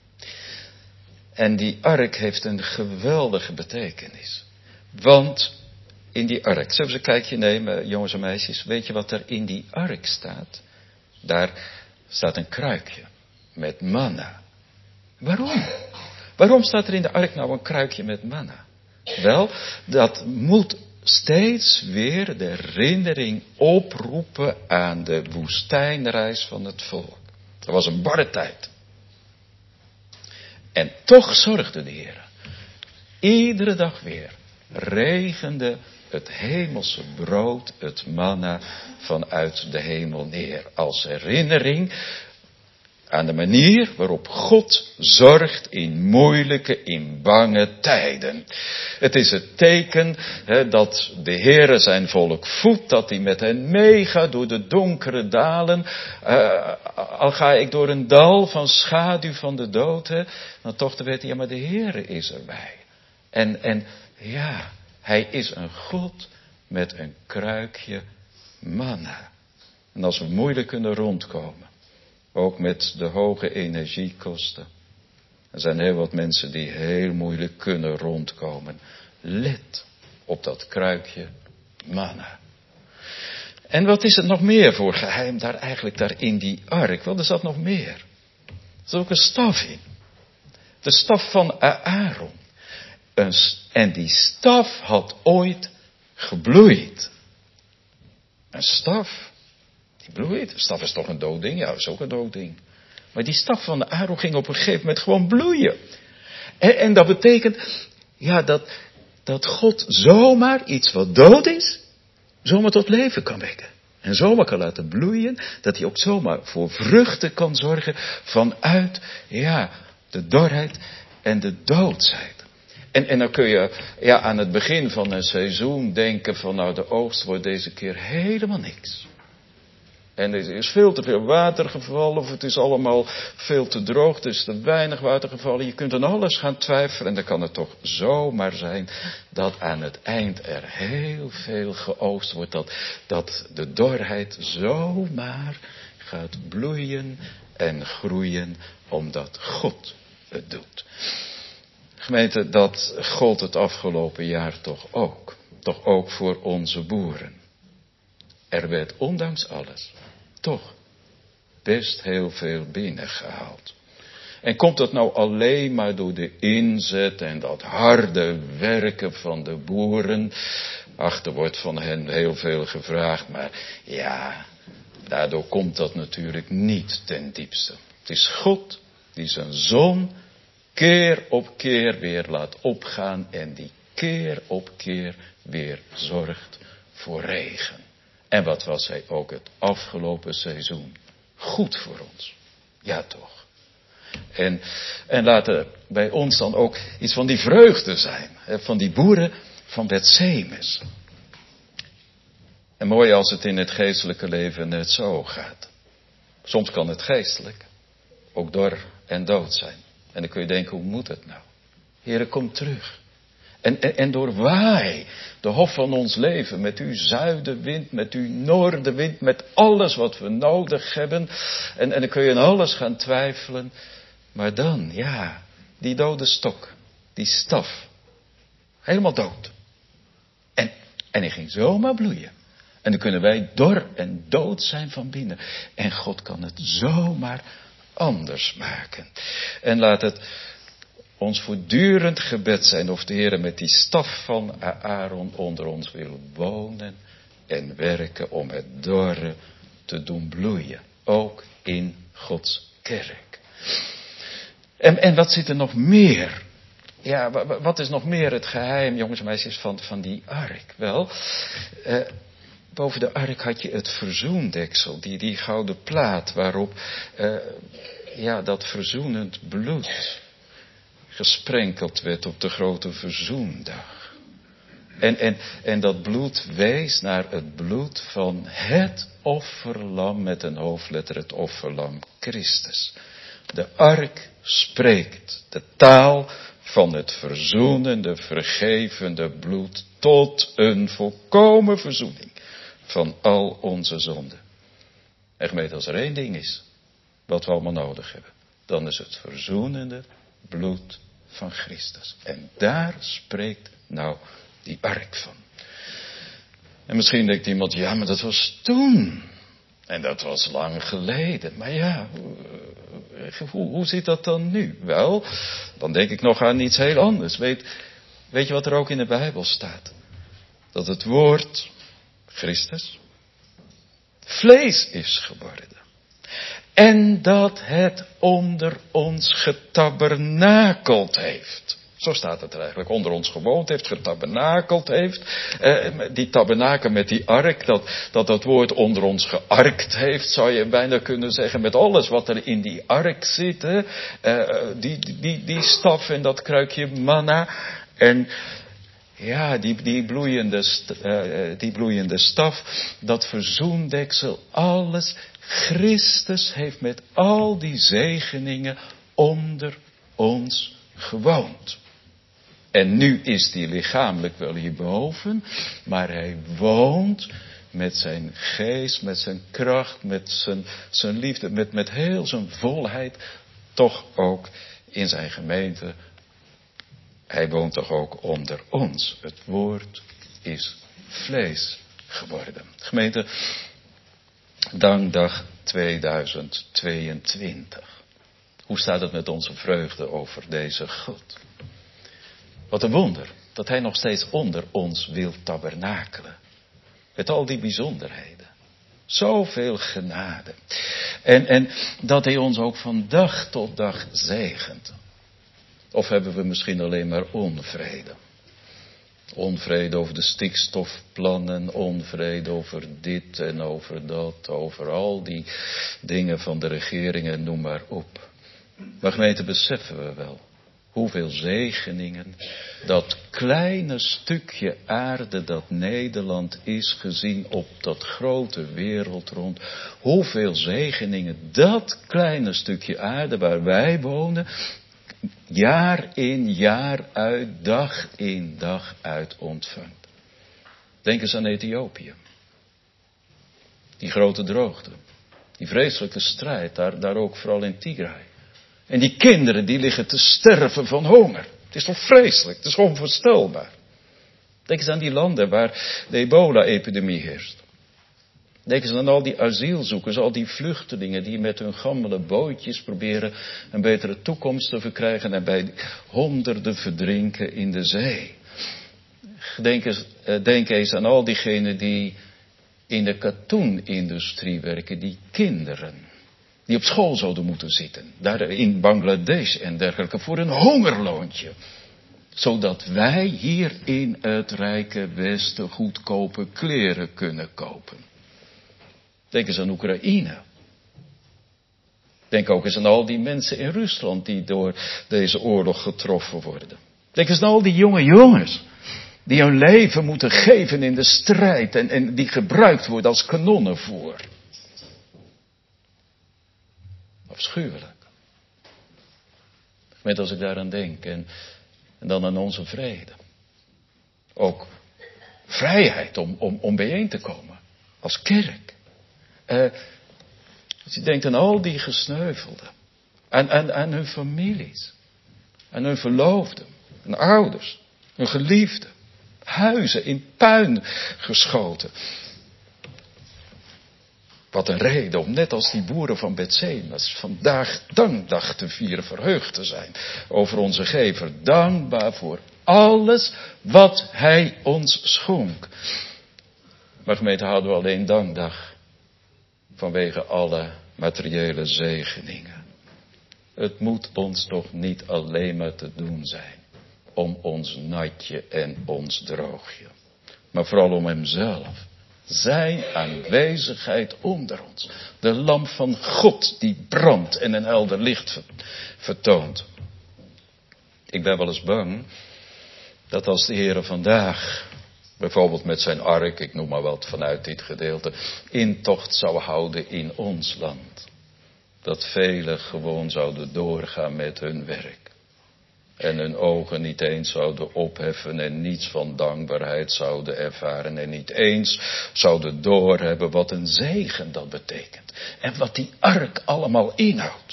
Speaker 1: En die ark heeft een geweldige betekenis. Want in die ark, zullen we eens een kijkje nemen, jongens en meisjes, weet je wat er in die ark staat? Daar staat een kruikje met manna. Waarom? Waarom staat er in de ark nou een kruikje met manna? Wel, dat moet steeds weer de herinnering oproepen aan de woestijnreis van het volk. Dat was een barre tijd. En toch zorgde de Heer. Iedere dag weer regende het hemelse brood, het manna, vanuit de hemel neer. Als herinnering aan de manier waarop God zorgt in moeilijke, in bange tijden. Het is het teken he, dat de Heere zijn volk voedt, dat hij met hen meegaat door de donkere dalen. Uh, al ga ik door een dal van schaduw van de dood, he, dan toch te weten, ja, maar de Heere is erbij. En, en ja, hij is een God met een kruikje manna. En als we moeilijk kunnen rondkomen, ook met de hoge energiekosten. Er zijn heel wat mensen die heel moeilijk kunnen rondkomen. Let op dat kruikje manna. En wat is het nog meer voor geheim daar eigenlijk daar in die ark? Wel, er zat nog meer. Er zat ook een staf in. De staf van Aaron. Een, en die staf had ooit gebloeid. Een staf. Die bloeit. De staf is toch een dood ding? Ja, dat is ook een dood ding. Maar die staf van de Aaron ging op een gegeven moment gewoon bloeien. En, en dat betekent, ja, dat, dat God zomaar iets wat dood is, zomaar tot leven kan wekken. En zomaar kan laten bloeien, dat hij ook zomaar voor vruchten kan zorgen vanuit, ja, de dorheid en de doodsheid. En, en dan kun je ja, aan het begin van een seizoen denken van, nou, de oogst wordt deze keer helemaal niks. En er is veel te veel water gevallen, of het is allemaal veel te droog, het is te weinig water gevallen. Je kunt aan alles gaan twijfelen en dan kan het toch zomaar zijn dat aan het eind er heel veel geoogst wordt. Dat, dat de dorheid zomaar gaat bloeien en groeien, omdat God het doet. Gemeente, dat gold het afgelopen jaar toch ook. Toch ook voor onze boeren. Er werd ondanks alles toch best heel veel binnengehaald. En komt dat nou alleen maar door de inzet en dat harde werken van de boeren? Ach, er wordt van hen heel veel gevraagd, maar ja, daardoor komt dat natuurlijk niet ten diepste. Het is God die zijn zon keer op keer weer laat opgaan en die keer op keer weer zorgt voor regen. En wat was hij ook het afgelopen seizoen goed voor ons. Ja toch. En, en laat er bij ons dan ook iets van die vreugde zijn. Hè, van die boeren van Bethsemes. En mooi als het in het geestelijke leven net zo gaat. Soms kan het geestelijk ook dor en dood zijn. En dan kun je denken, hoe moet het nou? Heere, kom terug. En, en, en doorwaai de hof van ons leven met uw zuidenwind, met uw noordenwind, met alles wat we nodig hebben. En, en dan kun je aan alles gaan twijfelen. Maar dan, ja, die dode stok, die staf, helemaal dood. En, en hij ging zomaar bloeien. En dan kunnen wij dor en dood zijn van binnen. En God kan het zomaar anders maken. En laat het ons voortdurend gebed zijn of de Heer met die staf van Aaron onder ons wil wonen en werken om het dorre te doen bloeien. Ook in Gods kerk. En, en wat zit er nog meer? Ja, wat is nog meer het geheim, jongens en meisjes, van, van die ark? Wel, eh, boven de ark had je het verzoendeksel, die, die gouden plaat waarop eh, ja, dat verzoenend bloed gesprenkeld werd op de grote verzoendag. En, en, en dat bloed wees naar het bloed van het offerlam met een hoofdletter, het offerlam Christus. De ark spreekt de taal van het verzoenende, vergevende bloed tot een volkomen verzoening van al onze zonden. En gemeente, als er één ding is wat we allemaal nodig hebben, dan is het verzoenende bloed van Christus. En daar spreekt nou die ark van. En misschien denkt iemand, ja, maar dat was toen. En dat was lang geleden. Maar ja, hoe, hoe zit dat dan nu? Wel, dan denk ik nog aan iets heel anders. Weet, weet je wat er ook in de Bijbel staat? Dat het woord Christus vlees is geworden. En dat het onder ons getabernakeld heeft. Zo staat het er eigenlijk. Onder ons gewoond heeft, getabernakeld heeft. Eh, die tabernakel met die ark, dat, dat dat woord onder ons gearkt heeft, zou je bijna kunnen zeggen. Met alles wat er in die ark zit. Hè. Eh, die, die, die staf en dat kruikje manna. En ja, die, die, bloeiende, uh, die bloeiende staf, dat verzoendeksel, alles. Christus heeft met al die zegeningen onder ons gewoond. En nu is hij lichamelijk wel hierboven, maar hij woont met zijn geest, met zijn kracht, met zijn, zijn liefde, met, met heel zijn volheid, toch ook in zijn gemeente. Hij woont toch ook onder ons. Het woord is vlees geworden. Gemeente, Dankdag tweeduizend tweeëntwintig. Hoe staat het met onze vreugde over deze God? Wat een wonder, dat hij nog steeds onder ons wil tabernakelen. Met al die bijzonderheden. Zoveel genade. En, en dat hij ons ook van dag tot dag zegent. Of hebben we misschien alleen maar onvrede? Onvrede over de stikstofplannen, onvrede over dit en over dat, over al die dingen van de regeringen, noem maar op. Maar gemeente, beseffen we wel hoeveel zegeningen dat kleine stukje aarde dat Nederland is, gezien op dat grote wereldrond. Hoeveel zegeningen dat kleine stukje aarde waar wij wonen, jaar in jaar uit, dag in dag uit ontvangt. Denk eens aan Ethiopië. Die grote droogte. Die vreselijke strijd, daar, daar ook vooral in Tigray. En die kinderen die liggen te sterven van honger. Het is toch vreselijk, het is onvoorstelbaar. Denk eens aan die landen waar de ebola-epidemie heerst. Denk eens aan al die asielzoekers, al die vluchtelingen die met hun gammele bootjes proberen een betere toekomst te verkrijgen en bij honderden verdrinken in de zee. Denk eens, denk eens aan al diegenen die in de katoenindustrie werken, die kinderen, die op school zouden moeten zitten, daar in Bangladesh en dergelijke, voor een hongerloontje. Zodat wij hier in het rijke Westen goedkope kleren kunnen kopen. Denk eens aan Oekraïne. Denk ook eens aan al die mensen in Rusland die door deze oorlog getroffen worden. Denk eens aan al die jonge jongens die hun leven moeten geven in de strijd en, en die gebruikt worden als kanonnenvoer. Afschuwelijk. Met als ik daaraan denk en, en dan aan onze vrede. Ook vrijheid om, om, om bijeen te komen als kerk. Uh, als je denkt aan al die gesneuvelden. Aan, aan, aan hun families. Aan hun verloofden. Aan ouders. Hun geliefden. Huizen in puin geschoten. Wat een reden om net als die boeren van Bethsemes vandaag dankdag te vieren, verheugd te zijn over onze gever. Dankbaar voor alles wat hij ons schonk. Maar gemeente, houden we alleen dankdag vanwege alle materiële zegeningen. Het moet ons toch niet alleen maar te doen zijn om ons natje en ons droogje. Maar vooral om hemzelf. Zijn aanwezigheid onder ons. De lamp van God die brandt en een helder licht vertoont. Ik ben wel eens bang dat als de Heere vandaag, bijvoorbeeld met zijn ark, ik noem maar wat vanuit dit gedeelte, intocht zou houden in ons land. Dat velen gewoon zouden doorgaan met hun werk. En hun ogen niet eens zouden opheffen en niets van dankbaarheid zouden ervaren. En niet eens zouden doorhebben wat een zegen dat betekent. En wat die ark allemaal inhoudt.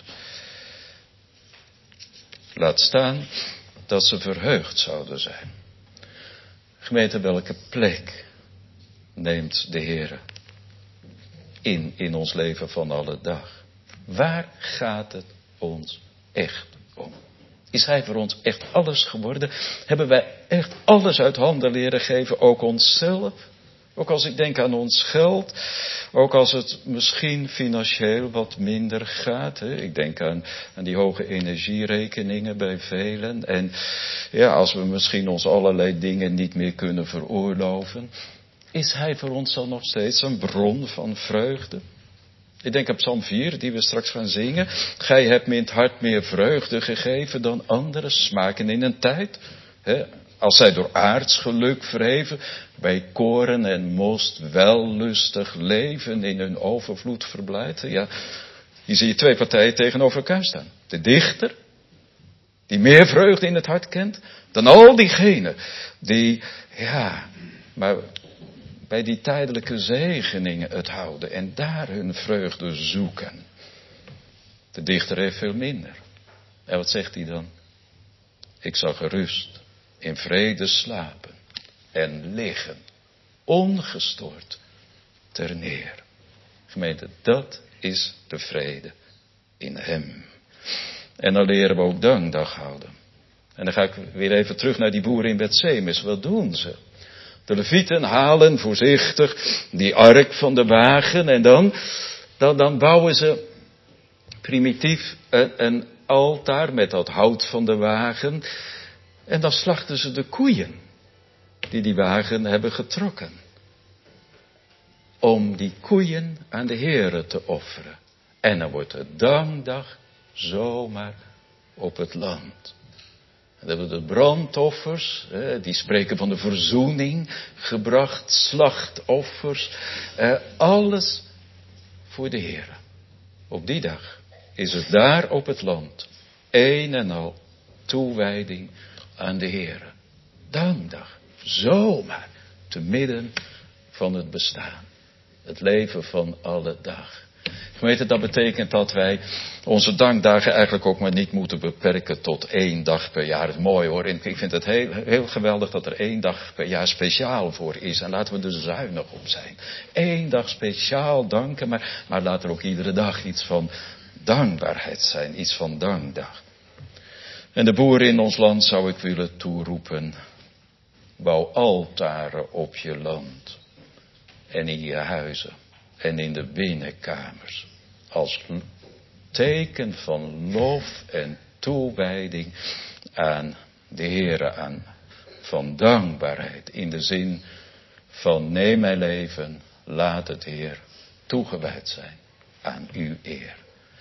Speaker 1: Laat staan dat ze verheugd zouden zijn. Gemeente, welke plek neemt de Heere in, in ons leven van alle dag? Waar gaat het ons echt om? Is hij voor ons echt alles geworden? Hebben wij echt alles uit handen leren geven, ook onszelf? Ook als ik denk aan ons geld, ook als het misschien financieel wat minder gaat. Hè? Ik denk aan, aan die hoge energierekeningen bij velen. En ja, als we misschien ons allerlei dingen niet meer kunnen veroorloven. Is hij voor ons dan nog steeds een bron van vreugde? Ik denk aan Psalm vier, die we straks gaan zingen. Gij hebt me in het hart meer vreugde gegeven dan anderen, smaken in een tijd. Hè, als zij door aards geluk verheven, bij koren en most wellustig leven in hun overvloed verblijden. Ja, hier zie je twee partijen tegenover elkaar staan. De dichter, die meer vreugde in het hart kent, dan al diegenen die, ja, maar bij die tijdelijke zegeningen het houden en daar hun vreugde zoeken. De dichter heeft veel minder. En wat zegt hij dan? Ik zal gerust in vrede slapen en liggen, ongestoord ter neer. Gemeente, dat is de vrede in hem. En dan leren we ook dankdag houden. En dan ga ik weer even terug naar die boeren in Bethsemes. Wat doen ze? De levieten halen voorzichtig die ark van de wagen en dan, dan, dan bouwen ze primitief een, een altaar met dat hout van de wagen. En dan slachten ze de koeien die die wagen hebben getrokken. Om die koeien aan de Heere te offeren. En dan wordt de dankdag zomaar op het land. En dan hebben we de brandoffers, die spreken van de verzoening, gebracht, slachtoffers, alles voor de Heere. Op die dag is het daar op het land, een en al toewijding aan de Heere. Dankdag, zomaar, te midden van het bestaan. Het leven van alle dag. Gemeente, dat betekent dat wij onze dankdagen eigenlijk ook maar niet moeten beperken tot één dag per jaar. Dat is mooi hoor. En ik vind het heel, heel geweldig dat er één dag per jaar speciaal voor is. En laten we er zuinig op zijn. Eén dag speciaal danken, maar, maar laat er ook iedere dag iets van dankbaarheid zijn. Iets van dankdag. En de boeren in ons land zou ik willen toeroepen. Bouw altaren op je land. En in je huizen. En in de binnenkamers. Als teken van lof en toewijding aan de Heere. Aan van dankbaarheid. In de zin van neem mijn leven. Laat het Heer toegewijd zijn aan uw eer.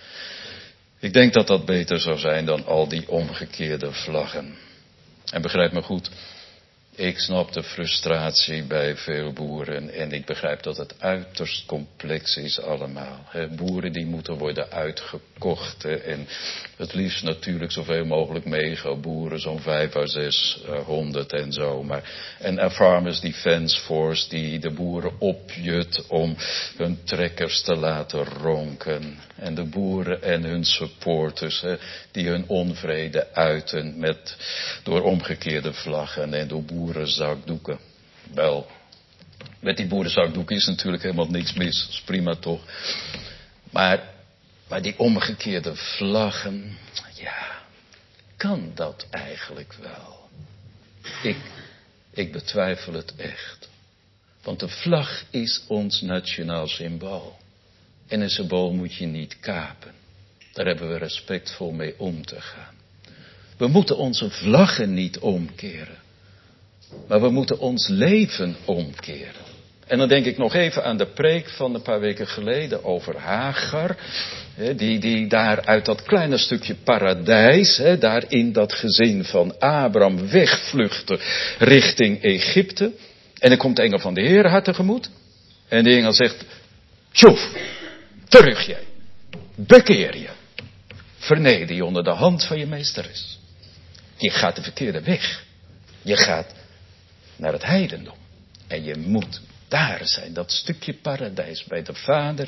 Speaker 1: Ik denk dat dat beter zou zijn dan al die omgekeerde vlaggen. En begrijp me goed. Ik snap de frustratie bij veel boeren en ik begrijp dat het uiterst complex is allemaal. He, boeren die moeten worden uitgekocht he, en het liefst natuurlijk zoveel mogelijk megaboeren, zo'n vijf à zes honderd en zo. Maar, en een Farmers Defence Force die de boeren opjut om hun trekkers te laten ronken. En de boeren en hun supporters he, die hun onvrede uiten met, door omgekeerde vlaggen en door boerenzakdoeken. Wel, met die boerenzakdoeken is natuurlijk helemaal niks mis. Dat is prima toch. Maar, maar die omgekeerde vlaggen, ja, kan dat eigenlijk wel? Ik, ik betwijfel het echt. Want de vlag is ons nationaal symbool. En een symbool moet je niet kapen. Daar hebben we respectvol mee om te gaan. We moeten onze vlaggen niet omkeren. Maar we moeten ons leven omkeren. En dan denk ik nog even aan de preek van een paar weken geleden over Hagar. Die, die daar uit dat kleine stukje paradijs, daar in dat gezin van Abraham wegvluchtte richting Egypte. En dan komt de engel van de Heer haar tegemoet. En de engel zegt, tjoef, terug jij, bekeer je. Verneder je onder de hand van je meesteres. Je gaat de verkeerde weg. Je gaat naar het heidendom. En je moet daar zijn. Dat stukje paradijs bij de Vader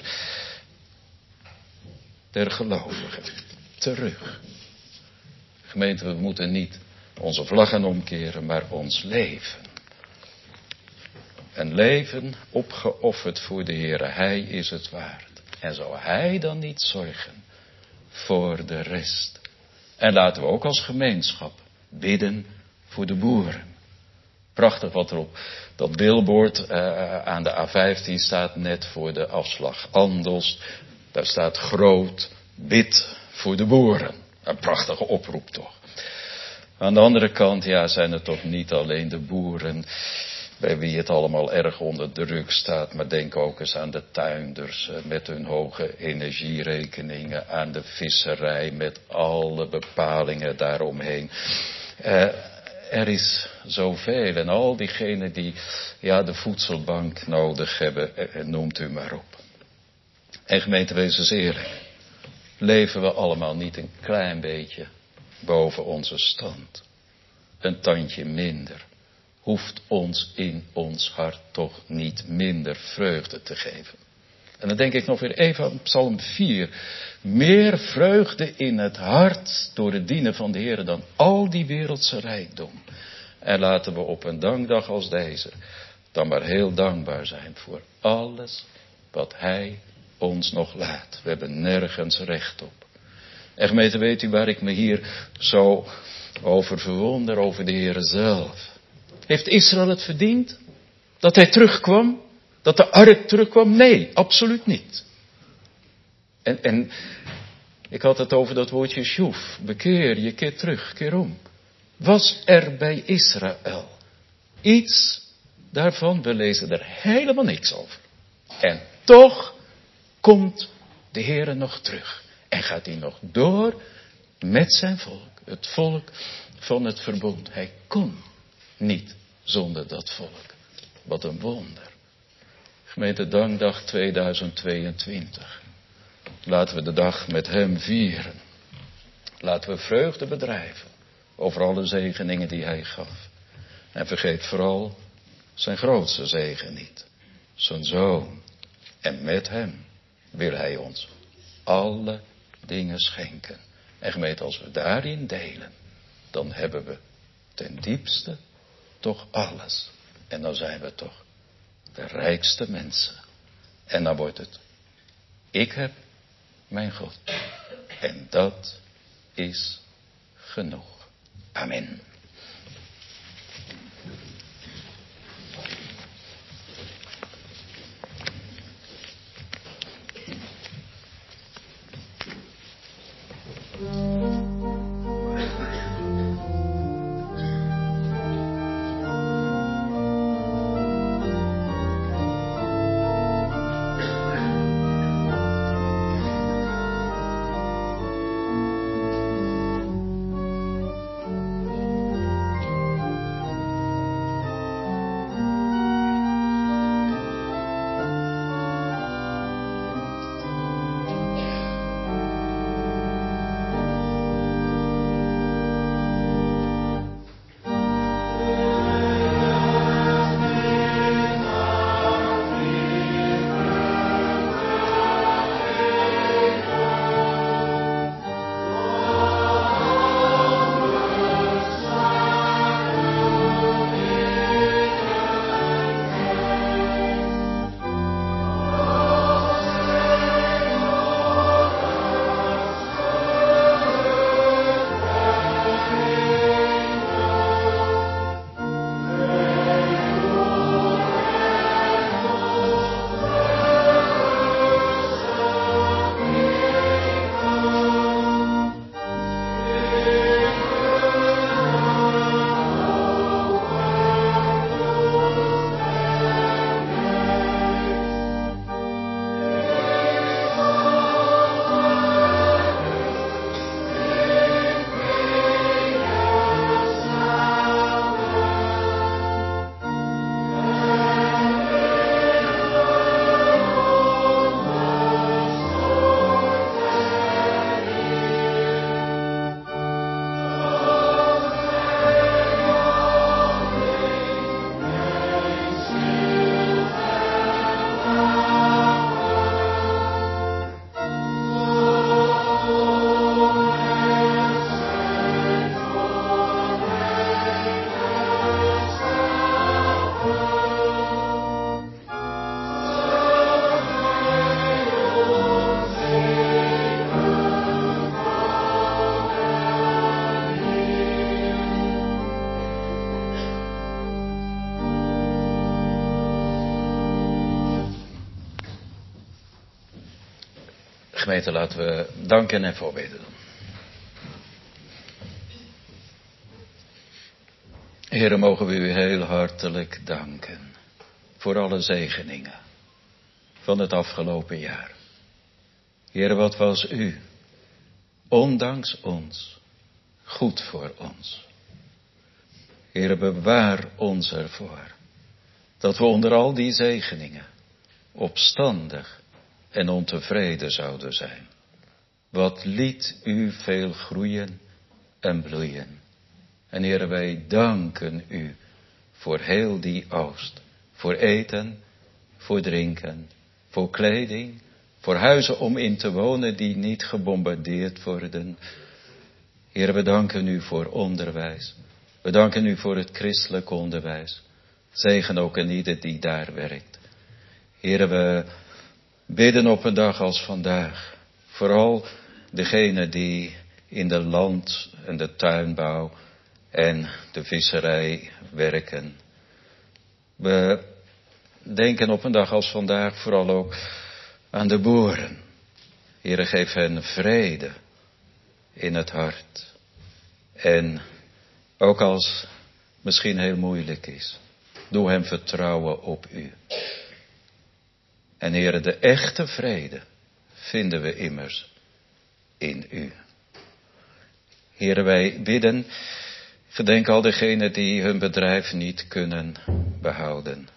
Speaker 1: der gelovigen. Terug. Gemeente, we moeten niet onze vlaggen omkeren, maar ons leven. Een leven opgeofferd voor de Heere. Hij is het waard. En zou Hij dan niet zorgen voor de rest? En laten we ook als gemeenschap bidden voor de boeren. Prachtig wat er op dat billboard uh, aan de A vijftien staat, net voor de afslag Andelst. Daar staat groot, bid voor de boeren. Een prachtige oproep toch. Aan de andere kant, ja, zijn het toch niet alleen de boeren bij wie het allemaal erg onder druk staat. Maar denk ook eens aan de tuinders met hun hoge energierekeningen. Aan de visserij met alle bepalingen daaromheen. Uh, er is zoveel. En al diegenen die ja, de voedselbank nodig hebben, uh, noemt u maar op. En gemeente, wees eens eerlijk. Leven we allemaal niet een klein beetje boven onze stand? Een tandje minder hoeft ons in ons hart toch niet minder vreugde te geven. En dan denk ik nog weer even aan Psalm vier. Meer vreugde in het hart door het dienen van de Heer dan al die wereldse rijkdom. En laten we op een dankdag als deze dan maar heel dankbaar zijn voor alles wat Hij ons nog laat. We hebben nergens recht op. En gemeente, weet u waar ik me hier zo over verwonder, over de Heer zelf? Heeft Israël het verdiend? Dat hij terugkwam? Dat de ark terugkwam? Nee, absoluut niet. En, en ik had het over dat woordje sjoef. Bekeer je, keer terug, keer om. Was er bij Israël iets daarvan? We lezen er helemaal niks over. En toch komt de Heere nog terug. En gaat hij nog door met zijn volk. Het volk van het verbond. Hij kon niet zonder dat volk. Wat een wonder. Gemeente, dankdag tweeduizend tweeëntwintig. Laten we de dag met hem vieren. Laten we vreugde bedrijven over alle zegeningen die hij gaf. En vergeet vooral zijn grootste zegen niet. Zijn zoon. En met hem wil hij ons alle dingen schenken. En gemeente, als we daarin delen, dan hebben we ten diepste toch alles. En dan zijn we toch de rijkste mensen. En dan wordt het, ik heb mijn God. En dat is genoeg. Amen. Gemeente, laten we danken en voorbeden doen. Heere, mogen we u heel hartelijk danken voor alle zegeningen van het afgelopen jaar. Heere, wat was u, ondanks ons, goed voor ons. Heere, bewaar ons ervoor, dat we onder al die zegeningen opstandig en ontevreden zouden zijn. Wat liet u veel groeien en bloeien. En Heere, wij danken u voor heel die oost. Voor eten, voor drinken, voor kleding, voor huizen om in te wonen die niet gebombardeerd worden. Heere, we danken u voor onderwijs. We danken u voor het christelijk onderwijs. Zegen ook en ieder die daar werkt. Heere, we bidden op een dag als vandaag. Vooral degenen die in de land- en de tuinbouw en de visserij werken. We denken op een dag als vandaag vooral ook aan de boeren. Heere, geef hen vrede in het hart. En ook als het misschien heel moeilijk is, doe hen vertrouwen op u. En Heere, de echte vrede vinden we immers in u. Heere, wij bidden, gedenk al degenen die hun bedrijf niet kunnen behouden.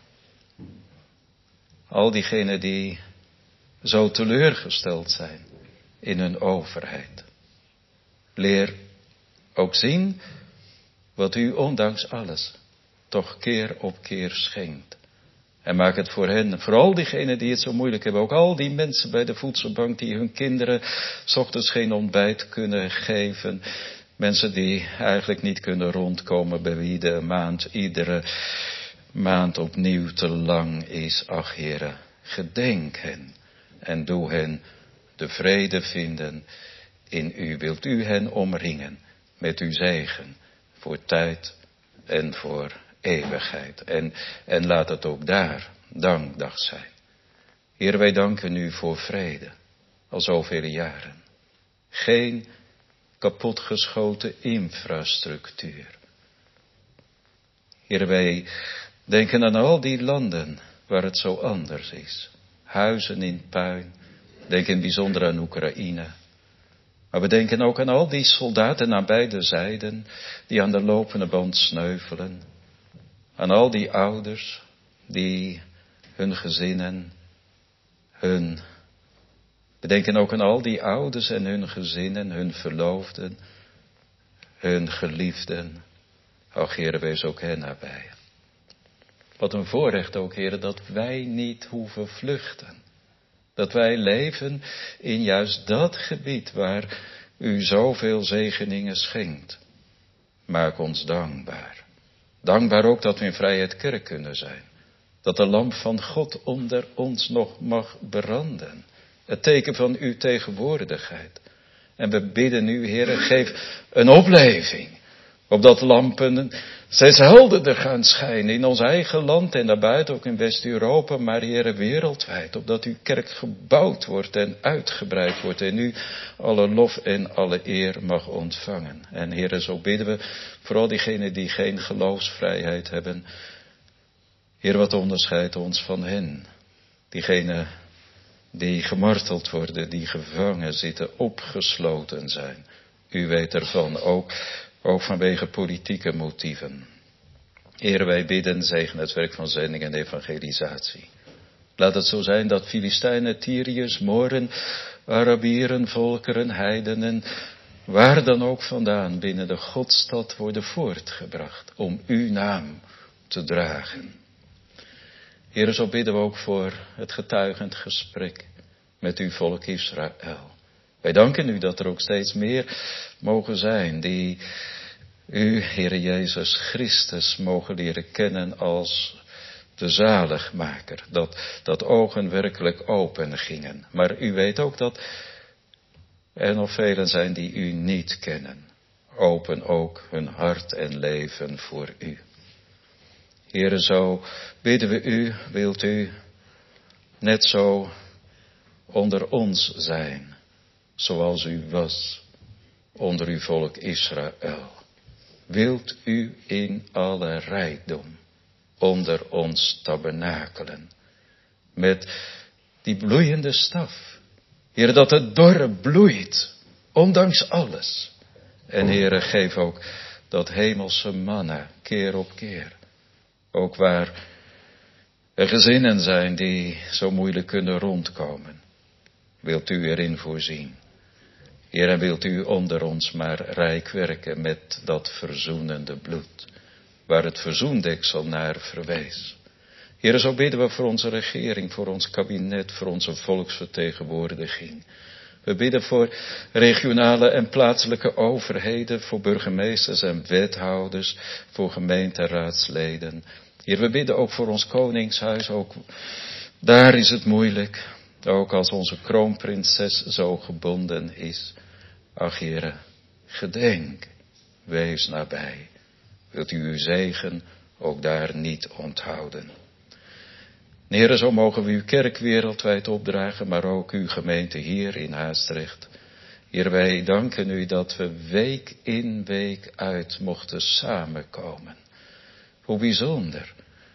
Speaker 1: Al diegenen die zo teleurgesteld zijn in hun overheid. Leer ook zien wat u ondanks alles toch keer op keer schenkt. En maak het voor hen, voor al diegenen die het zo moeilijk hebben. Ook al die mensen bij de voedselbank die hun kinderen 's ochtends geen ontbijt kunnen geven. Mensen die eigenlijk niet kunnen rondkomen, bij wie de maand iedere maand opnieuw te lang is. Ach Heere, gedenk hen en doe hen de vrede vinden in u. Wilt u hen omringen met uw zegen voor tijd en voor eeuwigheid. En, en laat het ook daar dankdag zijn. Heer, wij danken u voor vrede al zoveel jaren. Geen kapotgeschoten infrastructuur. Heer, wij denken aan al die landen waar het zo anders is. Huizen in puin. Denk in het bijzonder aan Oekraïne. Maar we denken ook aan al die soldaten aan beide zijden die aan de lopende band sneuvelen. Aan al die ouders die hun gezinnen, hun... We denken ook aan al die ouders en hun gezinnen, hun verloofden, hun geliefden. Ach, Heere, wees ook hen nabij. Wat een voorrecht ook, Heere, dat wij niet hoeven vluchten. Dat wij leven in juist dat gebied waar u zoveel zegeningen schenkt. Maak ons dankbaar. Dankbaar ook dat we in vrijheid kerk kunnen zijn. Dat de lamp van God onder ons nog mag branden. Het teken van uw tegenwoordigheid. En we bidden u, Heere, geef een opleving. Opdat lampen steeds helderder gaan schijnen in ons eigen land en daarbuiten, ook in West-Europa, maar Heere, wereldwijd. Opdat uw kerk gebouwd wordt en uitgebreid wordt en u alle lof en alle eer mag ontvangen. En Heere, zo bidden we voor al diegenen die geen geloofsvrijheid hebben. Heer, wat onderscheidt ons van hen? Diegenen die gemarteld worden, die gevangen zitten, opgesloten zijn. U weet ervan, ook, ook vanwege politieke motieven. Heer, wij bidden, zegen het werk van zending en evangelisatie. Laat het zo zijn dat Filistijnen, Tyriërs, Moren, Arabieren, volkeren, heidenen, waar dan ook vandaan binnen de Godstad worden voortgebracht om uw naam te dragen. Heer, zo bidden we ook voor het getuigend gesprek met uw volk Israël. Wij danken u dat er ook steeds meer mogen zijn die u, Heere Jezus Christus, mogen leren kennen als de zaligmaker. Dat, dat ogen werkelijk open gingen. Maar u weet ook dat er nog velen zijn die u niet kennen. Open ook hun hart en leven voor u. Heere, zo bidden we u, wilt u net zo onder ons zijn, zoals u was onder uw volk Israël. Wilt u in alle rijkdom onder ons tabernakelen, met die bloeiende staf. Heere, dat het dorre bloeit, ondanks alles. En Heere, geef ook dat hemelse manna, keer op keer. Ook waar er gezinnen zijn die zo moeilijk kunnen rondkomen. Wilt u erin voorzien. Heer, en wilt u onder ons maar rijk werken met dat verzoenende bloed. Waar het verzoendeksel naar verwees. Heer, zo bidden we voor onze regering, voor ons kabinet, voor onze volksvertegenwoordiging. We bidden voor regionale en plaatselijke overheden, voor burgemeesters en wethouders, voor gemeenteraadsleden. Heer, we bidden ook voor ons koningshuis, ook daar is het moeilijk. Ook als onze kroonprinses zo gebonden is. Ach, Heere, gedenk, wees nabij. Wilt u uw zegen ook daar niet onthouden. Heere, zo mogen we uw kerk wereldwijd opdragen, maar ook uw gemeente hier in Haastrecht. Heer, wij danken u dat we week in week uit mochten samenkomen. Hoe bijzonder.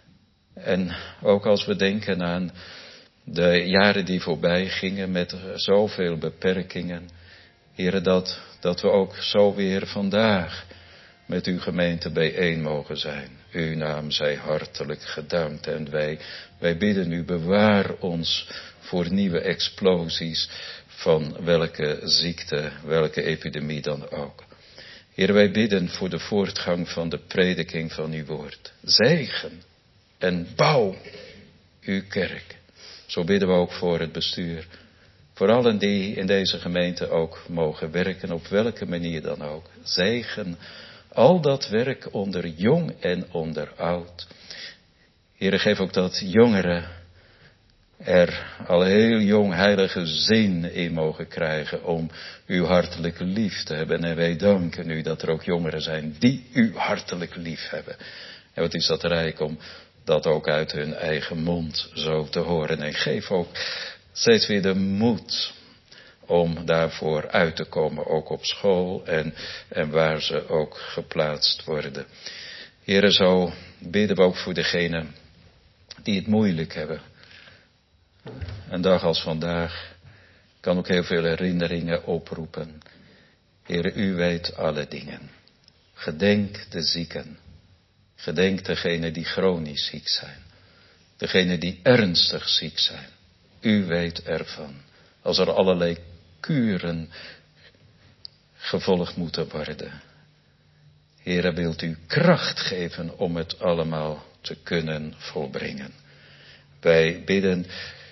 Speaker 1: En ook als we denken aan de jaren die voorbij gingen met zoveel beperkingen. Heere, dat, dat we ook zo weer vandaag met uw gemeente bijeen mogen zijn. Uw naam zij hartelijk gedankt en wij, wij bidden u, bewaar ons voor nieuwe explosies van welke ziekte, welke epidemie dan ook. Heer, wij bidden voor de voortgang van de prediking van uw woord. Zegen en bouw uw kerk. Zo bidden we ook voor het bestuur. Voor allen die in deze gemeente ook mogen werken, op welke manier dan ook. Zegen al dat werk onder jong en onder oud. Heere, geef ook dat jongeren er al heel jong heilige zin in mogen krijgen om u hartelijk lief te hebben. En wij danken u dat er ook jongeren zijn die u hartelijk lief hebben. En wat is dat rijk om dat ook uit hun eigen mond zo te horen. En geef ook steeds weer de moed om daarvoor uit te komen, ook op school en, en waar ze ook geplaatst worden. Heere, zo bidden we ook voor degenen die het moeilijk hebben. Een dag als vandaag kan ook heel veel herinneringen oproepen. Heere, u weet alle dingen. Gedenk de zieken. Gedenk degenen die chronisch ziek zijn. Degenen die ernstig ziek zijn. U weet ervan. Als er allerlei kuren gevolgd moeten worden. Heere, wilt u kracht geven om het allemaal te kunnen volbrengen. Wij bidden,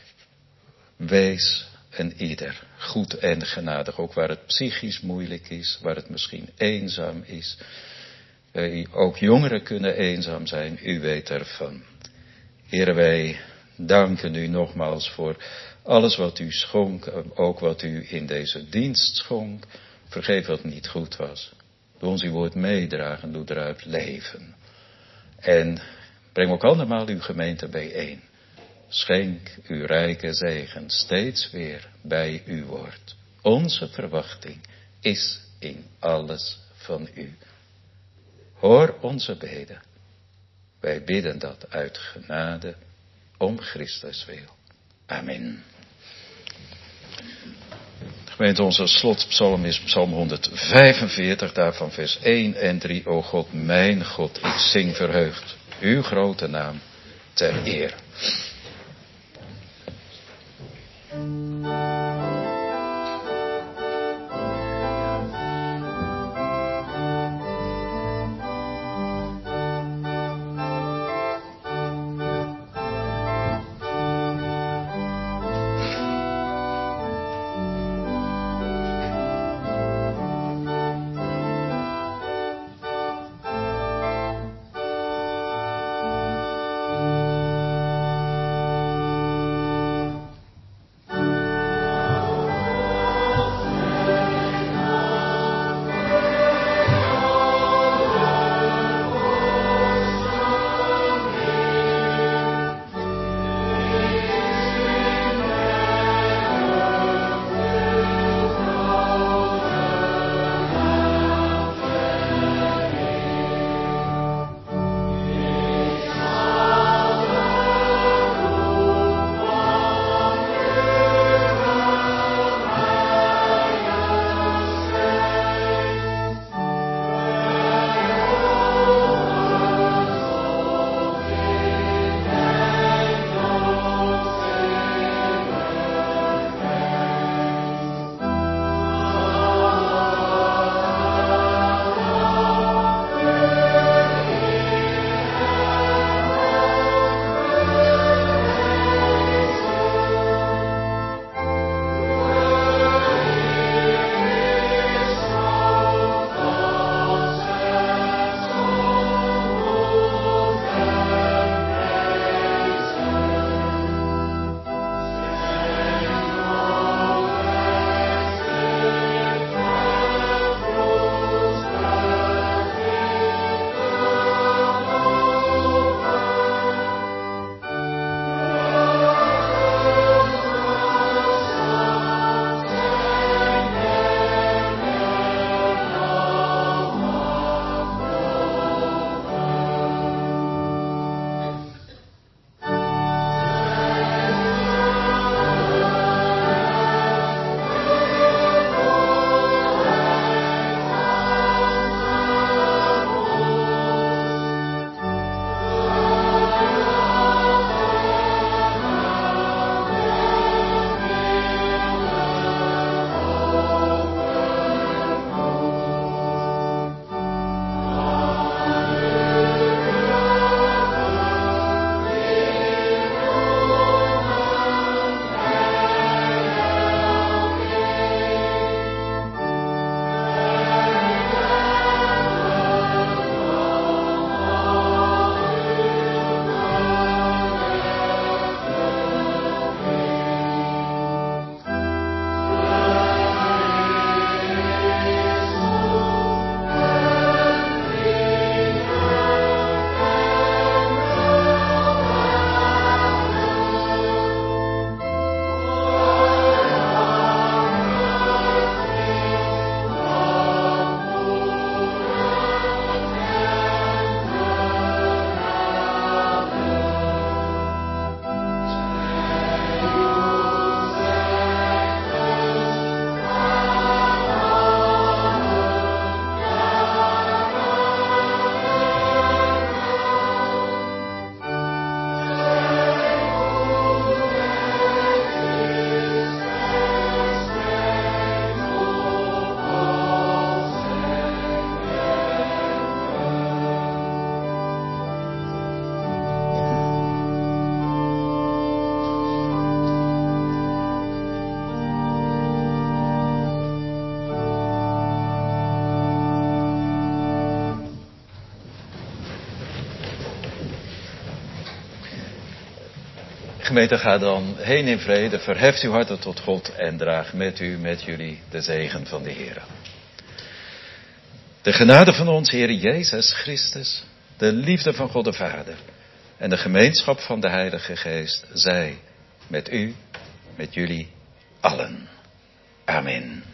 Speaker 1: wees en ieder goed en genadig. Ook waar het psychisch moeilijk is, waar het misschien eenzaam is. Wij, ook jongeren kunnen eenzaam zijn, u weet ervan. Heere, wij danken u nogmaals voor alles wat u schonk, ook wat u in deze dienst schonk. Vergeef wat niet goed was. Doe ons uw woord meedragen, doe eruit leven. En breng ook allemaal uw gemeente bijeen. Schenk uw rijke zegen steeds weer bij uw woord. Onze verwachting is in alles van u. Hoor onze beden. Wij bidden dat uit genade om Christus wil. Amen. Gemeente, onze slotpsalm is psalm honderdvijfenveertig, daarvan vers één en drie. O God, mijn God, ik zing verheugd uw grote naam ter eer. Gemeente, ga dan heen in vrede, verheft uw harten tot God en draag met u, met jullie de zegen van de Heer. De genade van ons Heer Jezus Christus, de liefde van God de Vader en de gemeenschap van de Heilige Geest zij met u, met jullie allen. Amen.